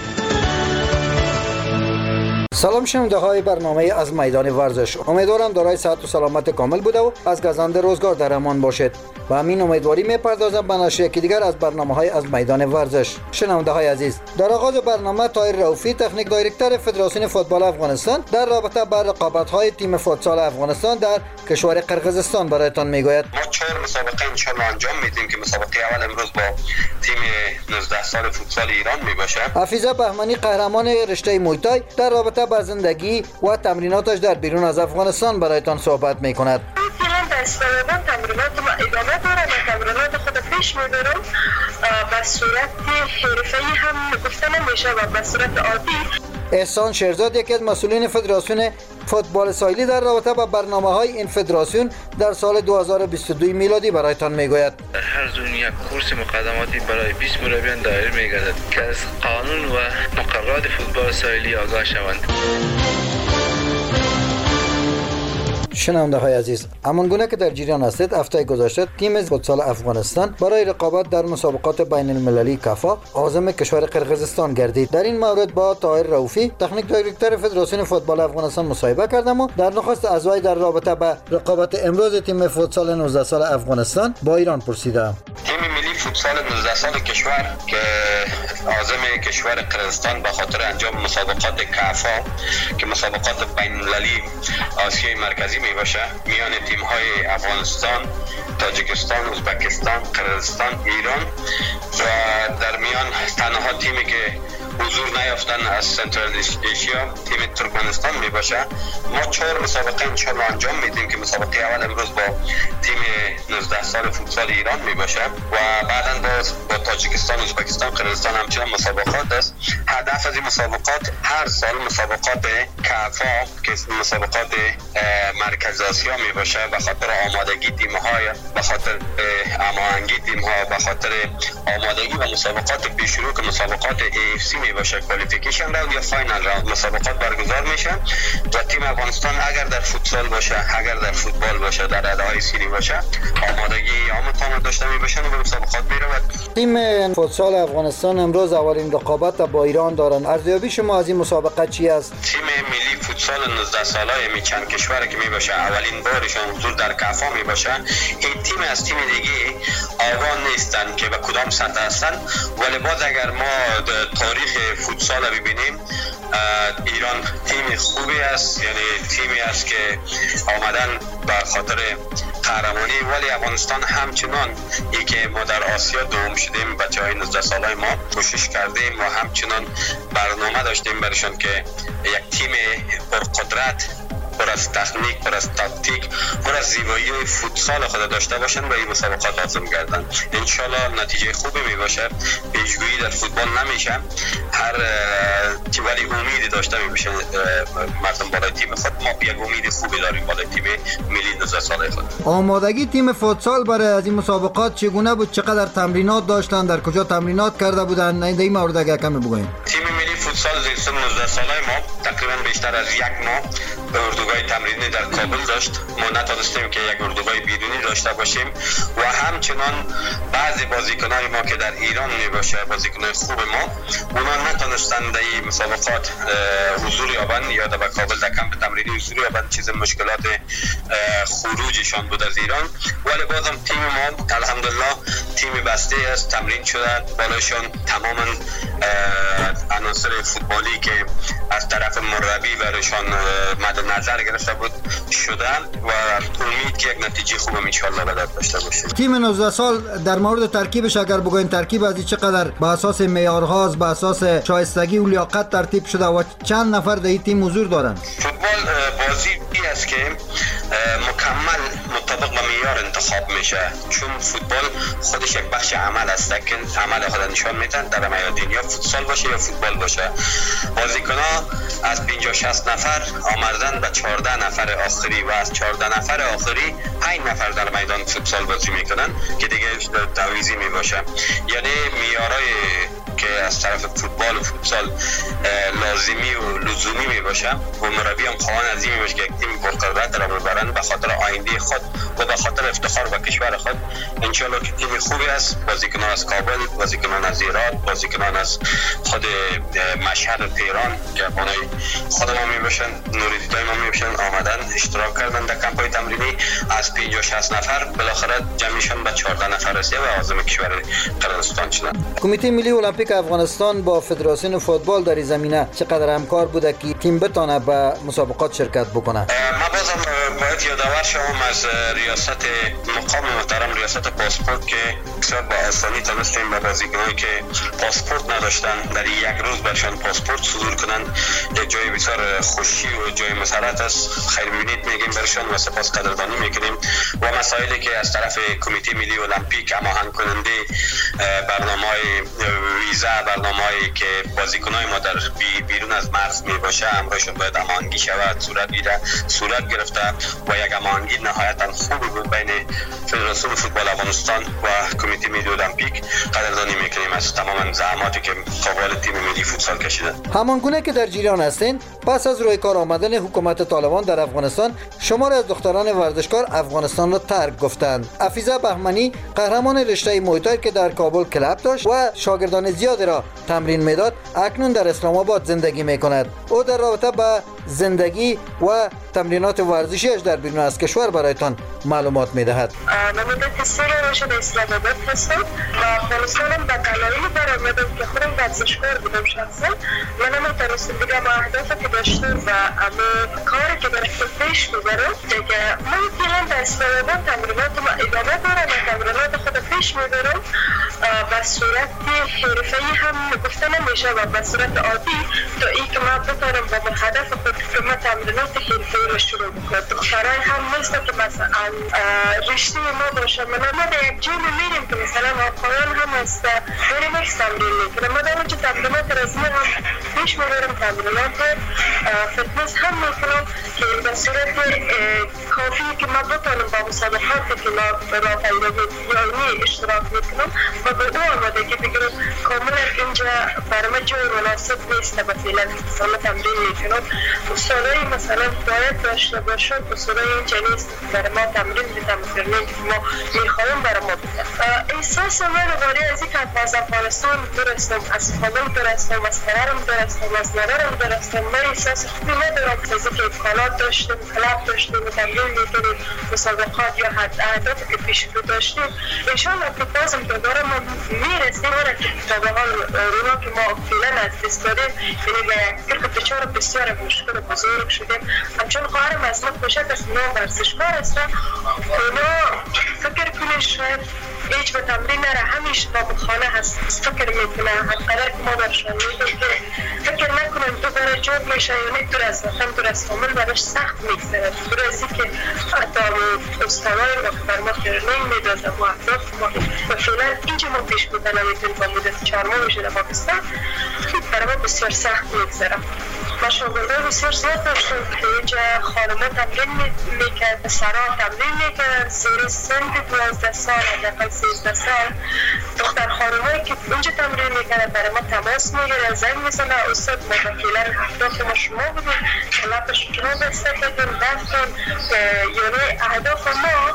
سلام شنونده های برنامه از میدان ورزش. امیدوارم دارای صحت و سلامت کامل بوده و از گزند روزگار در امان باشید. و همین امیدواری میپردازم به نشر یکی دیگر از برنامه های از میدان ورزش. شنونده های عزیز، در آغاز برنامه طاهر رؤوفی تکنیک دایرکتور فدراسیون فوتبال افغانستان در رابطه با رقابت های تیم فوتسال افغانستان در کشور قرقیزستان برایتان میگوید. ما چهار مسابقه ان شاء الله انجام میدیم که مسابقه اول امروز با تیم نوزده سال فوتسال ایران میباشه. حفیظه بهمنی قهرمان رشته موی تای در رابطه با زندگی و تمریناتش در بیرون از افغانستان برایتان صحبت میکند. اسفرادان تمرینات ما ادامه داره و تمرینات خود پیش میبرم به صورت حرفه‌ای هم گفته نمیشه و به صورت عادی. احسان شیرزاد یکی از مسئولین فدراسیون فوتبال ساحلی در رابطه با برنامه‌های این فدراسیون در سال دو هزار و بیست و دو میلادی برایتان میگوید. هر زون یک کورس مقدماتی برای بیست مربیان دایر میگردد که از قانون و مقررات فوتبال ساحلی آگاه شوند. شنونده های عزیز، همان گونه که در جریان هستید، هفته گذشته تیم فوتسال افغانستان برای رقابت در مسابقات بین المللی کافا عازم کشور قرقیزستان گردید. در این مورد با طاهر رؤوفی تکنیک دایرکتور فدراسیون فوتبال افغانستان مصاحبه کردم و در نخست از وی در رابطه با رقابت امروز تیم فوتسال نوزده سال افغانستان با ایران پرسیدم. تیم ملی فوتسال نوزده سال کشور که عازم کشور قرقیزستان به خاطر انجام مسابقات کافا که مسابقات بین المللی آسیای مرکزی می باشه میان تیم های افغانستان، تاجیکستان، ازبکستان، قرقیزستان، ایران و در میان تنها تیمی که حضور نیافتن از سنترال ایشیا تیم ترکمنستان می باشه. ما چهار مسابقه انشالله انجام میدیم که مسابقه اول امروز با تیم نوزده سال فوتسال ایران می باشه و بعدا باز با تاجیکستان، ازبکستان، قرقیزستان همچنان مسابقات است. هدف از این مسابقات هر سال مسابقات کافا که مسابقات مرکز آسیا می باشه به خاطر آمادگی تیم های به خاطر هماهنگی تیم ها به خاطر آمادگی و مسابقات پیشرو که مسابقات ای اف سی می باشه کوالیفیکیشن راوند یا فاینال راوند مسابقات برگزار میشه و تیم افغانستان اگر در فوتسال باشه اگر در فوتبال باشه در ادای سیری باشه آمادگی آموزش داشته می باشه و به مسابقات میرود. تیم فوتسال افغانستان امروز اولین رقابت با ایران دارن. ارزیابی شما از این مسابقه چی است؟ تیم ملی فوتسال نوزده سالای می چند کشور که می باشه اولین بارشون حضور در کافا می باشه. این تیم از تیم دیگه آگاه نیستن که به کدام سطح هستن، ولی باز اگر ما تاریخ فوتسال ببینیم ایران تیم خوبی است، یعنی تیمی است که آمدن به خاطر قهرمانی، ولی افغانستان همچنان ای که ما در آسیا دوم شدیم بچه های نوزده سالای ما کوشش کردیم و همچنان برنامه داشتیم برشان که یک تیم پرقدرت پر از تکنیک، پر از تاکتیک، پر از زیبایی فوتسال خود داشته باشن و این مسابقات عازم گردن. انشالله نتیجه خوبی می باشه. پیشگویی در فوتبال نمیشه، هر ولی امیدی داشته می باشه مردم بالای تیم خود. ما یک امید خوبی داریم بالای تیم ملی نوزده ساله خود. آمادگی تیم فوتسال برای از این مسابقات چگونه بود؟ چقدر تمرینات داشتن؟ در کجا تمرینات کرده بودن؟ در این مورد اگر کمی بگوین. تیم ملی فوتسال زیر نوزده ساله ما تقریبا بیشتر از یک ماه به اردوگاه تمرینی در کابل داشت. ما نتونستیم که یک اردوگاه بیرونی داشته باشیم و همچنان بعضی بازیکنای ما که در ایران می باشه بازیکنای خوب ما اونا نتونستن در این مسابقات حضور یابن یا در کابل در کمپ تمرینی حضور یابن، چیز مشکلات خروجشان بود از ایران، ولی بازم تیم ما الحمدلله تیم بسته است، تمرین شده بالاشان تماما عناصر فوتبالی که از طرف مربی برایشان مد نظر گرفته بود شدن و امید که یک نتیجه خوب ان شاء الله به دست داشته باشیم. تیم نوزده سال در مورد ترکیبش اگر بگوین ترکیب از چقدر به اساس معیارها به اساس شایستگی و لیاقت ترتیب شده و چند نفر در این تیم حضور دارن؟ فوتبال بازی است که مکمل انتخاب میشه، چون فوتبال خودش یک بخش عمل است که عمل خود نشان میدن در میادین، یا فوتسال باشه یا فوتبال باشه. بازیکن‌ها از پنجاه شصت نفر آمدن به چهارده نفر آخری و از چهارده نفر آخری پنج نفر در میدان فوتسال بازی میکنن که دیگه تعویضی میباشه. یعنی معیارای که از طرف فوتبال و فوتسال لازمی و لزومی می باشه و مربی هم خواهان از این می باشه که یک تیم پرقدرت را ببرن به خاطر آینده خود و به خاطر افتخار به کشور خود. انشالله که تیم خوبی است، بازیکنان از کابل، بازیکنان از هرات، بازیکنان از خود مشهد و تهران که بانای خود ما می باشن، نوریدیدای ما می باشن، آمدن اشتراک کردن در کمپای تمرینی. از پنجاه شصت نفر بالاخره جمعیشون به چهارده نفر رسیده و عازم کشور قرقیزستان شدن. کمیته ملی المپیک افغانستان با فدراسیون فوتبال در این زمینه چقدر همکار بوده که تیم بتونه به مسابقات شرکت بکنه؟ ما بازم باید یادآور شوم از ریاست مقام محترم ریاست پاسپورت که بسیار با آسانی تونستیم به بازیکنانی که پاسپورت نداشتن در یک روز برشان پاسپورت صدور کنن. یک جای بسیار خوشی و جای مسرت است. خیر ببینید میگیم برشان و سپاس قدردانی میکنیم و مسائلی که از طرف کمیته ملی المپیک هماهنگ کننده برنامه‌های ویزا، برنامه‌ای که بازیکن‌های ما در بی بیرون از مرز می باشه همراهشون باید هماهنگی شود، صورت گیره صورت گرفته و یک هماهنگی نهایتاً خوبی بود بین فدراسیون فوتبال افغانستان و کمیته ملی المپیک. قدردانی میکنیم از تمام زحماتی که قبال تیم ملی فوتسال کشیده. همانگونه که در جریان هستین، پس از روی کار آمدن حکومت طالبان در افغانستان، شمار از دختران ورزشکار افغانستان را ترک گفتند. افیزه بهمنی قهرمان رشته موی که در کابل کلب داشت و شاگردان زیادی را تمرین میداد، اکنون در اسلام آباد زندگی میکند. او در رابطه با زندگی و تمرینات ورزشیش در بیرون از کشور برایتان معلومات میدهد. من مدت سه روز در اسلام آباد هستم و افغانستانم به دلایلی برآمدم که خودم ورزشکار بودم شخصا. من هم در رسیدگی به اهدافی که داشتم و اما کاری که در پیش میبرم دیگه من فعلا در اسلام آباد تمرینات ما ادامه دارم و تمرینات خود پیش میبرم به صورت حرفه‌ای هم گفته نمیشه و به صورت عادی تا ای که من بتونم با هدف خود که من تمرینات حرفه‌ای رو شروع بکنم. دخترای هم نیست که مثلا رشته ما باشه، من ما در یک جیم میریم که مثلا آقایان هم هست بریم یک تمرین میکنم. ما در اونجا تمرینات رزمی هم پیش میبرم، تمرینات فتنس هم میکنم که به صورت کافی که من بتونم با مسابقاتی که ما را پیدایی اشتراک میکنم و به او آمدگی بگیرم. کاملا اینجا برای من جای مناسب نیست و فعلا مثلا تمرین میکنم. اصولای مثلا باید داشته باشم، اصولای اینجا نیست برای ما تمرین میتم فرمین که ما میخوایم برای ما بکنم. احساس من واری از این که از افغانستان درستم، از کابل درستم، از فرارم درستم، از نرارم درستم. من احساس خوبی ندارم که از اینکه امکانات داشتیم، کلاب داشتیم، تمرین میکنیم، مسابقات یا اهدافی که پیش رو داشتیم. انشاءالله که بازم دوباره ما میرسیم هر که طبعا رونا که ما فعلا از دست داریم، یعنی به یک فرق بچار بسیار مشکل بزرگ شدیم. همچون خواهرم از ما باشد از ما ورزشکار هستن، اونا فکر کنه شاید هیچ به تمرین نره، همیشه با خانه هست فکر میکنه حدقدر که ما برشان میدیم که فکر نکنم دوباره جور میشه یا نه دور از وطن دور از فامیل براش سخت میگذره. دور از این که حتی استانای ما که بر ما ترنینگ میدازه و اهداف ما و فعلا اینجا ما پیش بودن میتونیم با مدت چهار ماه میشه در پاکستان برای ما بسیار سخت میگذره. ما شاگرده بسیار زیاد داشتم که اینجا خانمه تمرین میکرد، پسرها تمرین میکرد، زیر سن دوازده سال حداقل سیزده سال دختر خانمایی که اونجا تمرین میکرد برای ما تماس میگیره، زنگ میزنه استاد ما فعلا اهداف ما شما بودیم، کلاب شما بسته کردیم، رفتیم. یعنی اهداف ما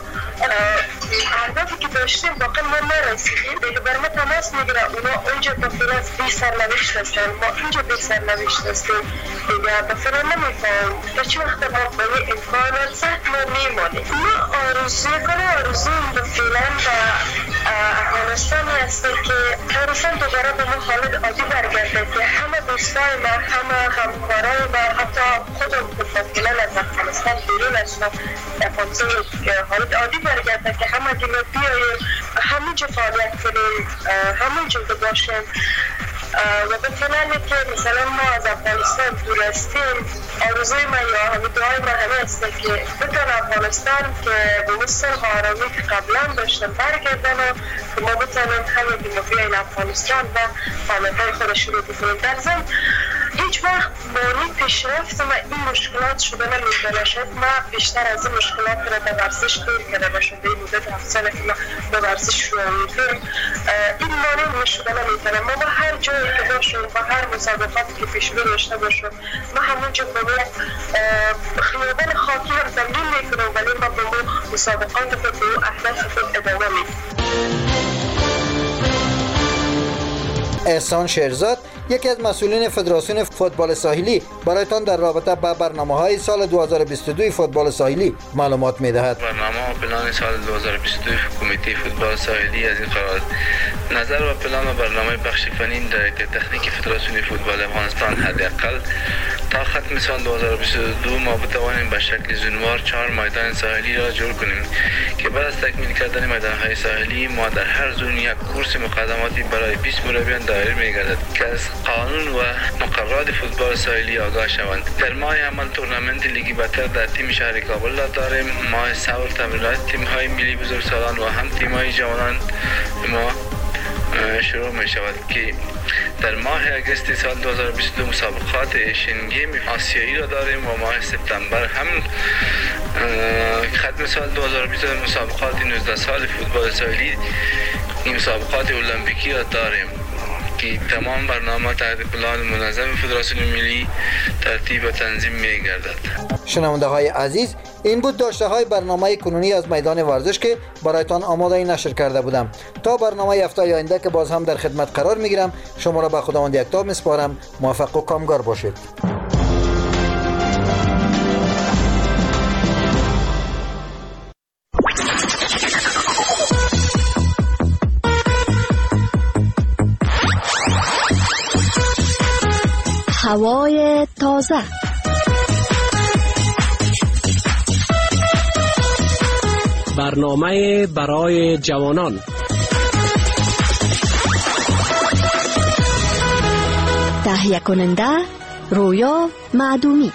اهدافی که داشتیم واقعا ما نرسیدیم. دیگه برای ما تماس میگیره، اونا اونجا با فعلا بی سرنوشت هستن، ما اینجا بی سرنوشت هستیم. دیگه با فعلا نمیفهم تا چه وقت ما با این امکانات سخت ما میمانیم. ما آرزو کنه آرزویم به فعلا و افغانستانی هسته که افغانستان دوباره به ما حالت عادی برگرده که همه دوستای ما، همه همکارای ما، حتی خودم که فعلا از افغانستان بیرون هستم، افغانستان حالت عادی برگرده که همه دیگه بیاییم همینجا فعالیت کنیم، همینجا باشیم و به فعلا که مثلا ما از افغانستان دور هستیم آرزوی من یا همین دعای من همه است که بتون افغانستان که به مصر آرامی که قبلا داشتن برگردن و که ما بتونیم همه دیموفی این افغانستان و فعالیت‌های خود شروع بکنیم. در ضمن هیچ وقت مانی پیشرفت ما این مشکلات شده نمی‌تونه شد. ما بیشتر از این مشکلات را به ورزش دور کرده باشیم. به این مدت هفت ساله که ما به ورزش شروع می‌کنیم این مانی نشده نمی‌تونه. ما با هر جایی که باشیم با هر مسابقاتی که پیش رو داشته باشیم ما همونجا به ما خیابان خاکی هم تمرین میکنیم ولی ما به ما مسابقات خود به اهداف خود ادامه میدیم. احسان شیرزاد یکی از مسئولین فدراسیون فوتبال ساحلی برایتان در رابطه با برنامه‌های سال دو هزار و بیست و دو فوتبال ساحلی معلومات می‌دهد. برنامه و پلان سال دو هزار و بیست و دو کمیته فوتبال ساحلی از این قرار نظر و پلان و برنامه بخش فنی دایره تکنیک فدراسیون فوتبال افغانستان حداقل تا ختم سال دو هزار و بیست و دو ما بتوانیم به شکل زنوار چهار میدان ساحلی را جور کنیم که بعد از تکمیل کردن میدان‌های ساحلی ما در هر زون یک کورس مقدماتی برای بیست مربیان دایر می‌گردد که از قانون و مقررات فوتبال ساحلی آگاه شوند. در ماه عمل تورنمنت لیگ برتر در تیم شهر کابل را داریم. ماه سال تمرینات تیم‌های ملی بزرگسالان و هم تیم‌های جوانان ما شروع می شود که در ماه اگست سال دو هزار و بیست و دو مسابقات ایشین گیم آسیایی را داریم و ماه سپتامبر هم ختم سال دو هزار و بیست و دو مسابقات نوزده سال فوتبال ساحلی مسابقات المپیکی را داریم که تمام برنامه تحت پلان منظم فدراسیون ملی ترتیب و تنظیم می گردد. شنونده های عزیز، این بود داشته های برنامه کنونی از میدان ورزش که برایتان آماده نشر کرده بودم. تا برنامه هفته آینده که باز هم در خدمت قرار می گیرم، شما را به خداوند یکتا می سپارم. موفق و کامگار باشید. هوای تازه، برنامه برای جوانان، تهیه کننده رویا معدومی.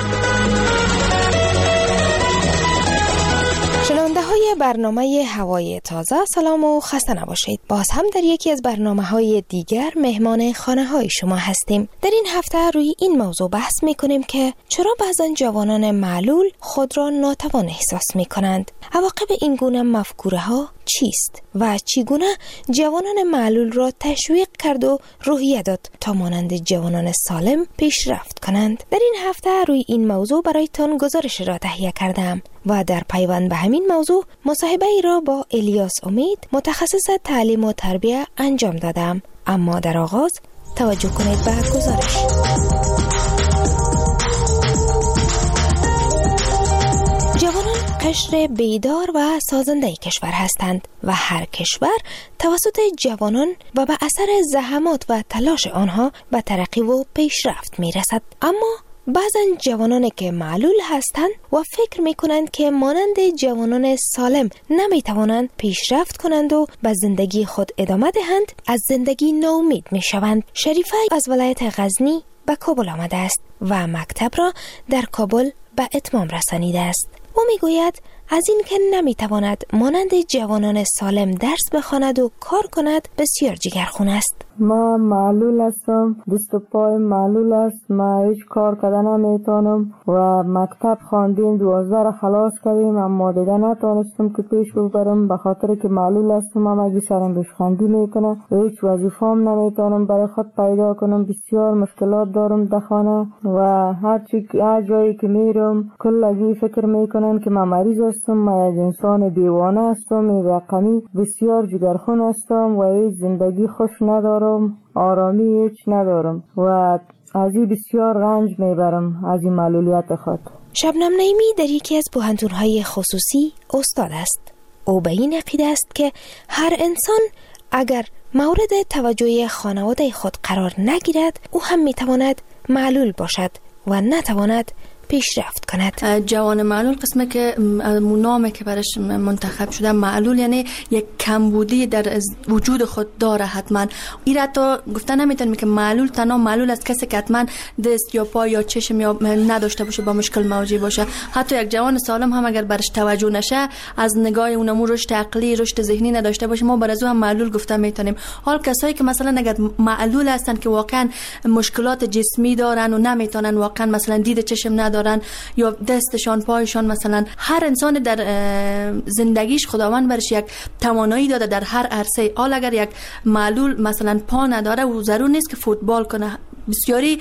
شنونده های برنامه هوای تازه، سلام و خسته نباشید. باز هم در یکی از برنامه های دیگر مهمان خانه های شما هستیم. در این هفته روی این موضوع بحث می کنیم که چرا بعضا جوانان معلول خود را ناتوان احساس می کنند. عواقب این گونه مفکوره ها چیست و چگونه جوانان معلول را تشویق کرد و روحیه داد تا مانند جوانان سالم پیشرفت کنند. در این هفته روی این موضوع برایتان گزارش را تهیه کردم و در پیوند به همین موضوع مصاحبه ای را با الیاس امید متخصص تعلیم و تربیت انجام دادم. اما در آغاز توجه کنید به گزارش. جوانان قشر بیدار و سازنده کشور هستند و هر کشور توسط جوانان و به اثر زحمات و تلاش آنها به ترقی و پیشرفت می رسد. اما بعضا جوانانی که معلول هستند و فکر می کنند که مانند جوانان سالم نمی توانند پیشرفت کنند و به زندگی خود ادامه دهند، از زندگی ناامید می شوند. شریفه از ولایت غزنی به کابل آمده است و مکتب را در کابل به اتمام رسانیده است. او می گوید از این که نمی تواند مانند جوانان سالم درس بخواند و کار کند بسیار جگرخون است. ما معلول هستم، دست و پای معلول است، ما هیچ کار کردن نمیتونم و مکتب خواندیم، دوازده را خلاص کردیم اما دیگه نتونستم که پیش ببرم به خاطر که معلول هستم. اما اگه سرم بشخندی میکنه و هیچ وظیفه‌ام نمیتونم برای خود پیدا کنم. بسیار مشکلات دارم در خانه و هر چی هر جایی که میرم کل اگه فکر میکنن که من مریض هستم، من یک انسان دیوانه هستم، رقمی بسیار جگرخون هستم و هیچ زندگی خوش ندارم، آرامی هیچ ندارم و از این بسیار رنج میبرم از این معلولیت خود. شبنم نعیمی در یکی از پوهنتون‌های خصوصی استاد است. او به این عقیده است که هر انسان اگر مورد توجه خانواده خود قرار نگیرد او هم میتواند معلول باشد و نتواند پیشرفت کند. جوان معلول قسمه که نامی که برش منتخب شده، معلول یعنی یک کمبودی در وجود خود داره حتما. ایرا تا گفتن نمیتونیم که معلول تنها معلول است کسی که حتما دست یا پا یا چشم یا نداشته باشه با مشکل مواجه باشه. حتی یک جوان سالم هم اگر برش توجه نشه، از نگاه اونمو رشد عقلی رشد ذهنی نداشته باشه، ما برای هم معلول گفته میتونیم. حال کسایی که مثلا اگر معلول هستن که واقعا مشکلات جسمی دارن و نمیتونن واقعا مثلا دید چشم ندارن یا دستشان پایشان، مثلا هر انسان در زندگیش خداوند برش یک توانایی داده در هر عرصه. حال اگر یک معلول مثلا پا نداره و ضرور نیست که فوتبال کنه، بسیاری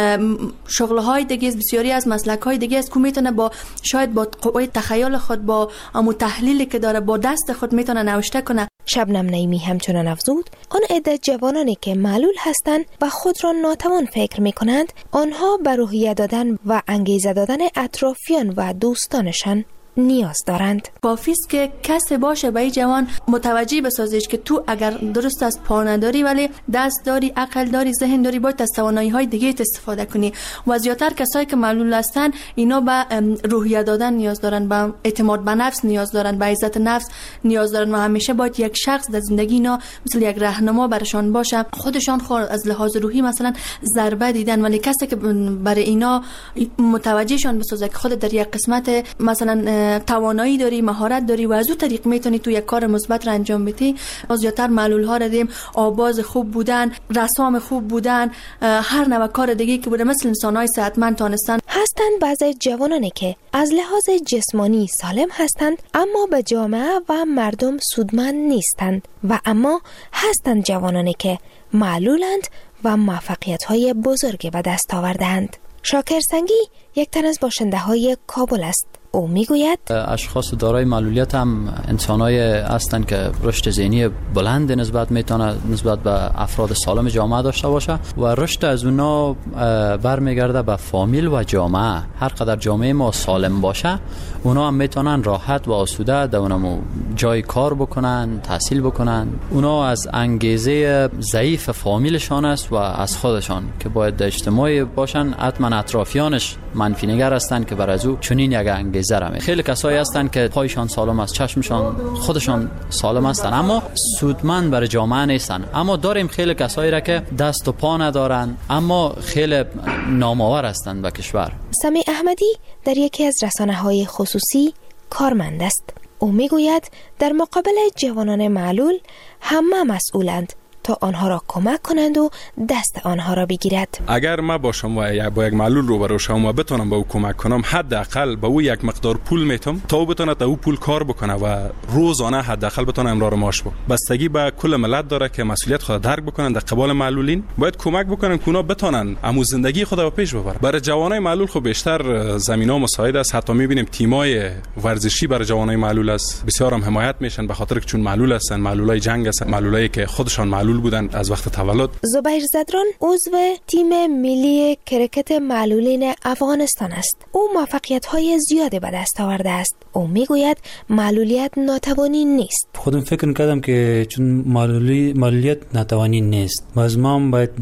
شغل‌های دیگه، بسیاری از مسلک‌های دیگه است که میتونه با شاید با قوه تخیل خود، با امو تحلیلی که داره، با دست خود میتونه نوشته کنه. شبنم نعیمی همچنان افزود آن عده جوانانی که معلول هستند و خود را ناتوان فکر می‌کنند، آنها به روحیه دادن و انگیزه دادن اطرافیان و دوستانشان نیاز دارند. کافی است که کسی باشه به این جوان متوجه بسازیش که تو اگر درست از پا نداری ولی دست داری، عقل داری، ذهن داری، باید از توانایی‌های دیگه استفاده کنی. و زیاتر کسایی که معلول هستن اینا به روحیه دادن نیاز دارن، به اعتماد به نفس نیاز دارن، به عزت نفس نیاز دارن و همیشه باید یک شخص در زندگی اینا مثل یک راهنما برشان باشه. خودشان خود از لحاظ روحی مثلا ضربه دیدن، ولی کسی که برای اینا متوجهشان بسازه که خود در یک قسمت مثلا توانایی داری، مهارت داری و از اون طریق میتونی تو یک کار مثبت را انجام بدی. از زیاتر معلول ها را دیم آواز خوب بودن، رسام خوب بودن، هر نوع کار دیگه که بوده مثل انسان‌های صحتمند تانستن. هستند بعضی جوانانی که از لحاظ جسمانی سالم هستند اما به جامعه و مردم سودمند نیستند و اما هستند جوانانی که معلولند و موفقیت‌های بزرگی به دست آورده‌اند. شاکر سنگی یک تن از باشنده های کابل است. او میگوید اشخاص دارای معلولیت هم انسانای هستند که رشد ذهنی بلند نسبت میتونه نسبت به افراد سالم جامعه داشته باشه و رشد از اونا برمیگرده به فامیل و جامعه. هر قدر جامعه ما سالم باشه اونا هم میتونن راحت و آسوده در اونمو جای کار بکنن، تحصیل بکنن. اونا از انگیزه ضعیف فامیلشان است و از خودشان که باید اجتماعی باشن، حتما اطرافیانش منفی نگر هستند که بر از او چنین یک انگیزه رمه. خیلی کسایی هستند که پایشان سالم است، چشمشان خودشان سالم هستند اما سودمند برای جامعه نیستن. اما داریم خیلی کسایی را که دست و پا ندارن اما خیلی نامآور هستند به کشور. سمی احمدی در یکی از رسانه‌های خصوصی کارمند است. او میگوید در مقابل جوانان معلول همه مسئولند تا آنها را کمک کنند و دست آنها را بگیرد. اگر ما باشم و با یک معلول روبرو شوم و بتونم به او کمک کنم، حداقل به او یک مقدار پول میتم تا او بتونه تا او پول کار بکنه و روزانه حداقل بتونه امرار معاش بو. بستگی به کل ملت داره که مسئولیت خود درک بکنن. در قبال معلولین باید کمک بکنن که اونا بتونن امو زندگی خود رو پیش ببرن. برای جوانای معلول خب بیشتر زمینا مساعد است. حتی میبینیم تیمای ورزشی برای جوانای معلول است، بسیار هم حمایت میشن به خاطر که چون معلول هستن، معلولای جنگ هستن، معلولایی که خودشان معلول بودن از وقت تولد. زبیر زدران عضو تیم ملی کرکت معلولین افغانستان است. او موفقیت‌های زیادی به دست آورده است. او میگوید معلولیت ناتوانی نیست. خودم فکر کردم که چون معلولی معلولیت ناتوانی نیست، باز ما باید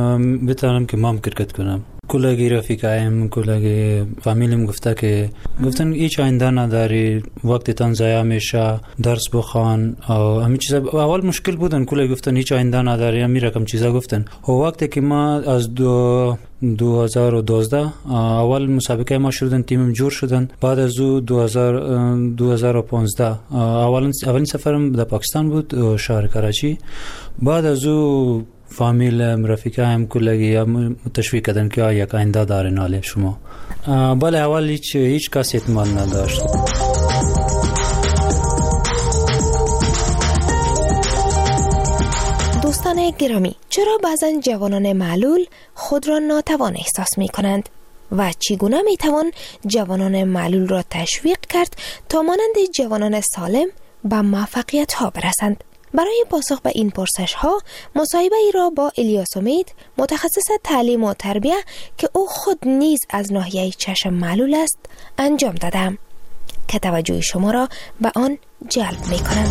بتونم که مام کرکت کنم. کلاگی رفیقایم، کلاگی فامیلیم گفته که گفتن هیچ آینده نداری، وقتتان ضایع میشه، درس بخوان و همین چیزا. اول مشکل بودن، کلاگی گفتن هیچ آینده نداری، همین رقم چیزا گفتن. و وقتی که ما از دو دو هزار و دوازده اول مسابقه ما شدن، تیمم جور شدن. بعد از او دو هزار و پانزده اولین اولین سفرم در پاکستان بود، شهر کراچی. بعد از او فامیل رفیقه هم کلگی هم تشویق کردن که یک آینده داره ناله شما. بله اول هیچ هیچ کسی اعتماد نداشت. دوستان گرامی، چرا بعضن جوانان معلول خود را ناتوان احساس می کنند و چگونه می توان جوانان معلول را تشویق کرد تا مانند جوانان سالم به موفقیت ها برسند؟ برای پاسخ به این پرسش ها مصاحبه ای را با الیاس امید، متخصص تعلیم و تربیه که او خود نیز از ناحیه چشم معلول است، انجام دادم که توجه شما را به آن جلب می کنم.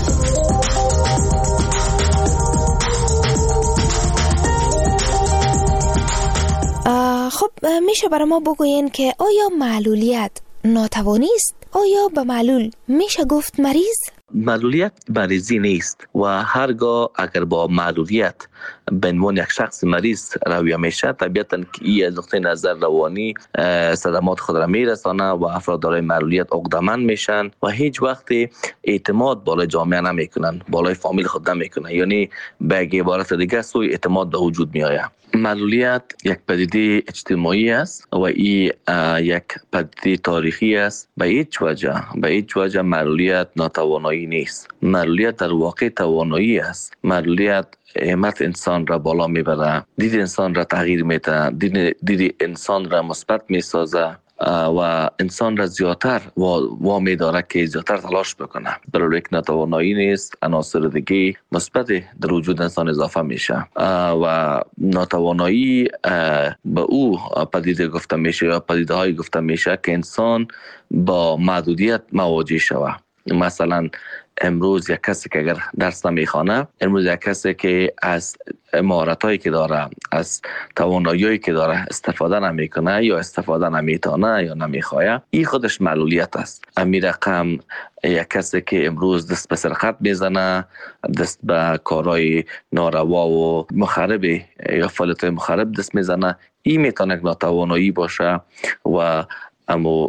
خب میشه برای ما بگوین که آیا معلولیت ناتوانی است؟ آیا به معلول میشه گفت مریض؟ معلولیت مریضی نیست و هرگاه اگر با معلولیت به عنوان یک شخص مریض رویه میشه، طبیعتا که این از نقطه نظر روانی صدمات خود را میرسانه و افراد دارای معلولیت عقده‌مند میشن و هیچ وقت اعتماد بالای جامعه نمیکنن، بالای فامیل خود نمیکنن، یعنی به عبارت دیگه سوء اعتماد به وجود میآید. معلولیت یک پدیده اجتماعی است و این یک پدیده تاریخی است. به هیچ وجه به هیچ وجه معلولیت ناتوانایی نیست. معلولیت در واقع توانایی است. معلولیت همت انسان را بالا میبره، دید انسان را تغییر میده، دید, دید انسان را مثبت میسازه و انسان را زیادتر وامی داره که زیادتر تلاش بکنه. برای یک ناتوانایی نیست، عناصر دیگه مثبت در وجود انسان اضافه میشه و ناتوانایی به او پدیده گفته میشه یا پدیده های گفته میشه که انسان با محدودیت مواجه شود. مثلا امروز یک کسی که اگر درس نمیخوانه، امروز یک کسی که از مهارتایی که داره، از توانایی‌هایی که داره استفاده نمیکنه یا استفاده نمیتونه یا نمیخواه، این خودش معلولیت است. امیر رقم یک کسی که امروز دست به سرقت میزنه، دست به کارهای ناروا و مخرب یا فعالیت‌های مخرب دست میزنه، این میتونه ناتوانایی باشه و اما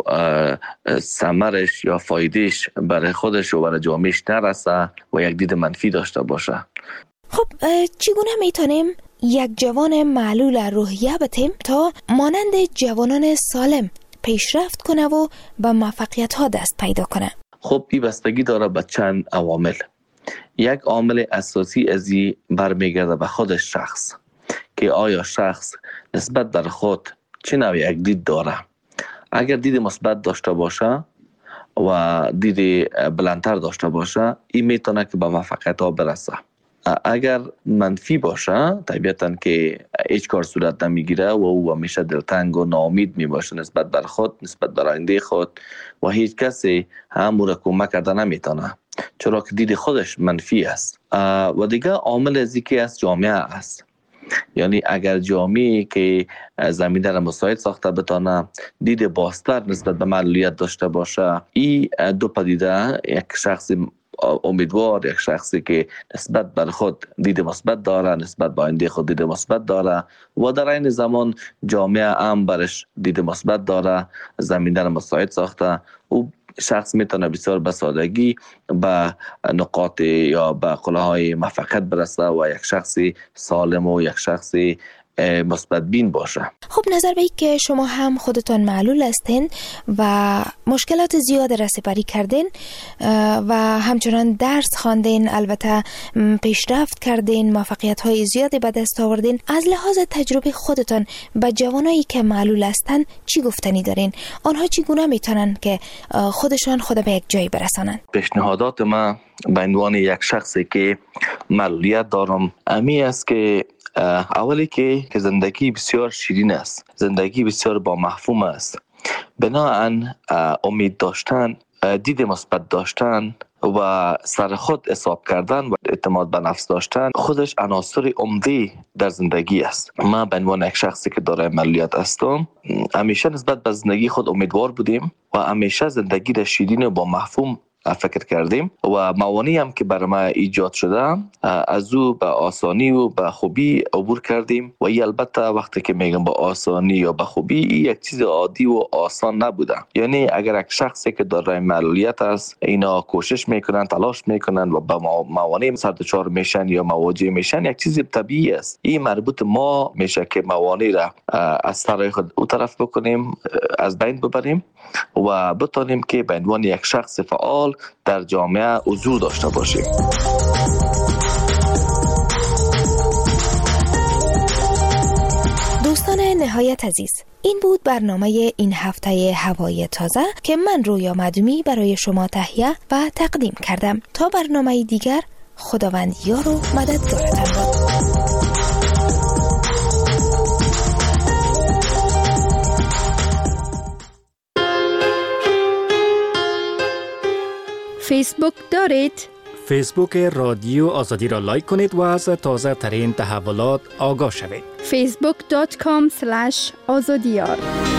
ثمرش یا فایدهش برای خودش و برای جامعهش نرسه و یک دید منفی داشته باشه. خب چگونه میتونیم یک جوان معلول روحیه بتیم تا مانند جوانان سالم پیشرفت کنه و به موفقیت ها دست پیدا کنه؟ خب این بستگی داره به چند عوامل. یک عامل اساسی از این برمیگرده به خود شخص که آیا شخص نسبت در خود چه نوع یک دید داره. اگر دید مثبت داشته باشه و دید بلندتر داشته باشه، این میتونه که به موفقیت ها برسه. اگر منفی باشه، طبیعتا که هیچ کار صورت نمیگیره و او همیشه دلتنگ و ناامید میباشه نسبت بر خود، نسبت بر آینده خود و هیچ کسی هم او را کمک کرده نمیتونه، چرا که دید خودش منفی است. و دیگه عامل از اینکه از جامعه است. یعنی اگر جامعه که زمینه را مساعد ساخته بتانه، دید بازتر نسبت به معلولیت داشته باشه، این دو پدیده، یک شخص امیدوار، یک شخصی که نسبت بر خود دید مثبت داره، نسبت به آینده خود دید مثبت داره و در این زمان جامعه هم برش دید مثبت داره، زمینه را مساعد ساخته، او شخص میتونه بسیار به سادگی به نقاط یا به قله‌های موفقیت برسه و یک شخصی سالم و یک شخصی مثبت بین باشه. خب نظر به این که شما هم خودتان معلول هستین و مشکلات زیاد را سپری کردین و همچنان درس خواندین، البته پیشرفت کردین، موفقیت های زیادی به دست آوردین، از لحاظ تجربه خودتان به جوانایی که معلول هستن چی گفتنی دارین؟ آنها چگونه میتونن که خودشان خود به یک جایی برسانن؟ پیشنهادات من به عنوان یک شخصی که معلولیت دارم امی است که اولی که زندگی بسیار شیرین است، زندگی بسیار با مفهوم است. بناهن امید داشتن، دید مثبت داشتن و سر خود حساب کردن و اعتماد به نفس داشتن خودش عناصر عمده در زندگی است. من به عنوان یک شخصی که دارای معلولیت هستم، همیشه نسبت به زندگی خود امیدوار بودیم و همیشه زندگی را شیرین و با مفهوم فکر کردیم و موانعی هم که برای ما ایجاد شده از او به آسانی و به خوبی عبور کردیم و ای البته وقتی که میگم با آسانی یا به خوبی، یک چیز عادی و آسان نبوده. یعنی اگر یک شخصی که دارای معلولیت است اینا کوشش میکنن، تلاش میکنن و به موانع سر دچار میشن یا مواجه میشن، یک چیز طبیعی است. این مربوط ما میشه که موانع را از سر خود او طرف بکنیم، از بین ببریم و بتونیم که به عنوان یک شخص فعال در جامعه حضور داشته باشیم. دوستان نهایت عزیز، این بود برنامه این هفته هوای تازه که من رویا معدومی برای شما تهیه و تقدیم کردم. تا برنامه دیگر، خداوند یار و مددگارتان باد. فیسبوک دارید؟ فیسبوک رادیو آزادی را لایک کنید و از تازه ترین تحولات آگاه شوید. فیسبوک دات کام سلش آزادیار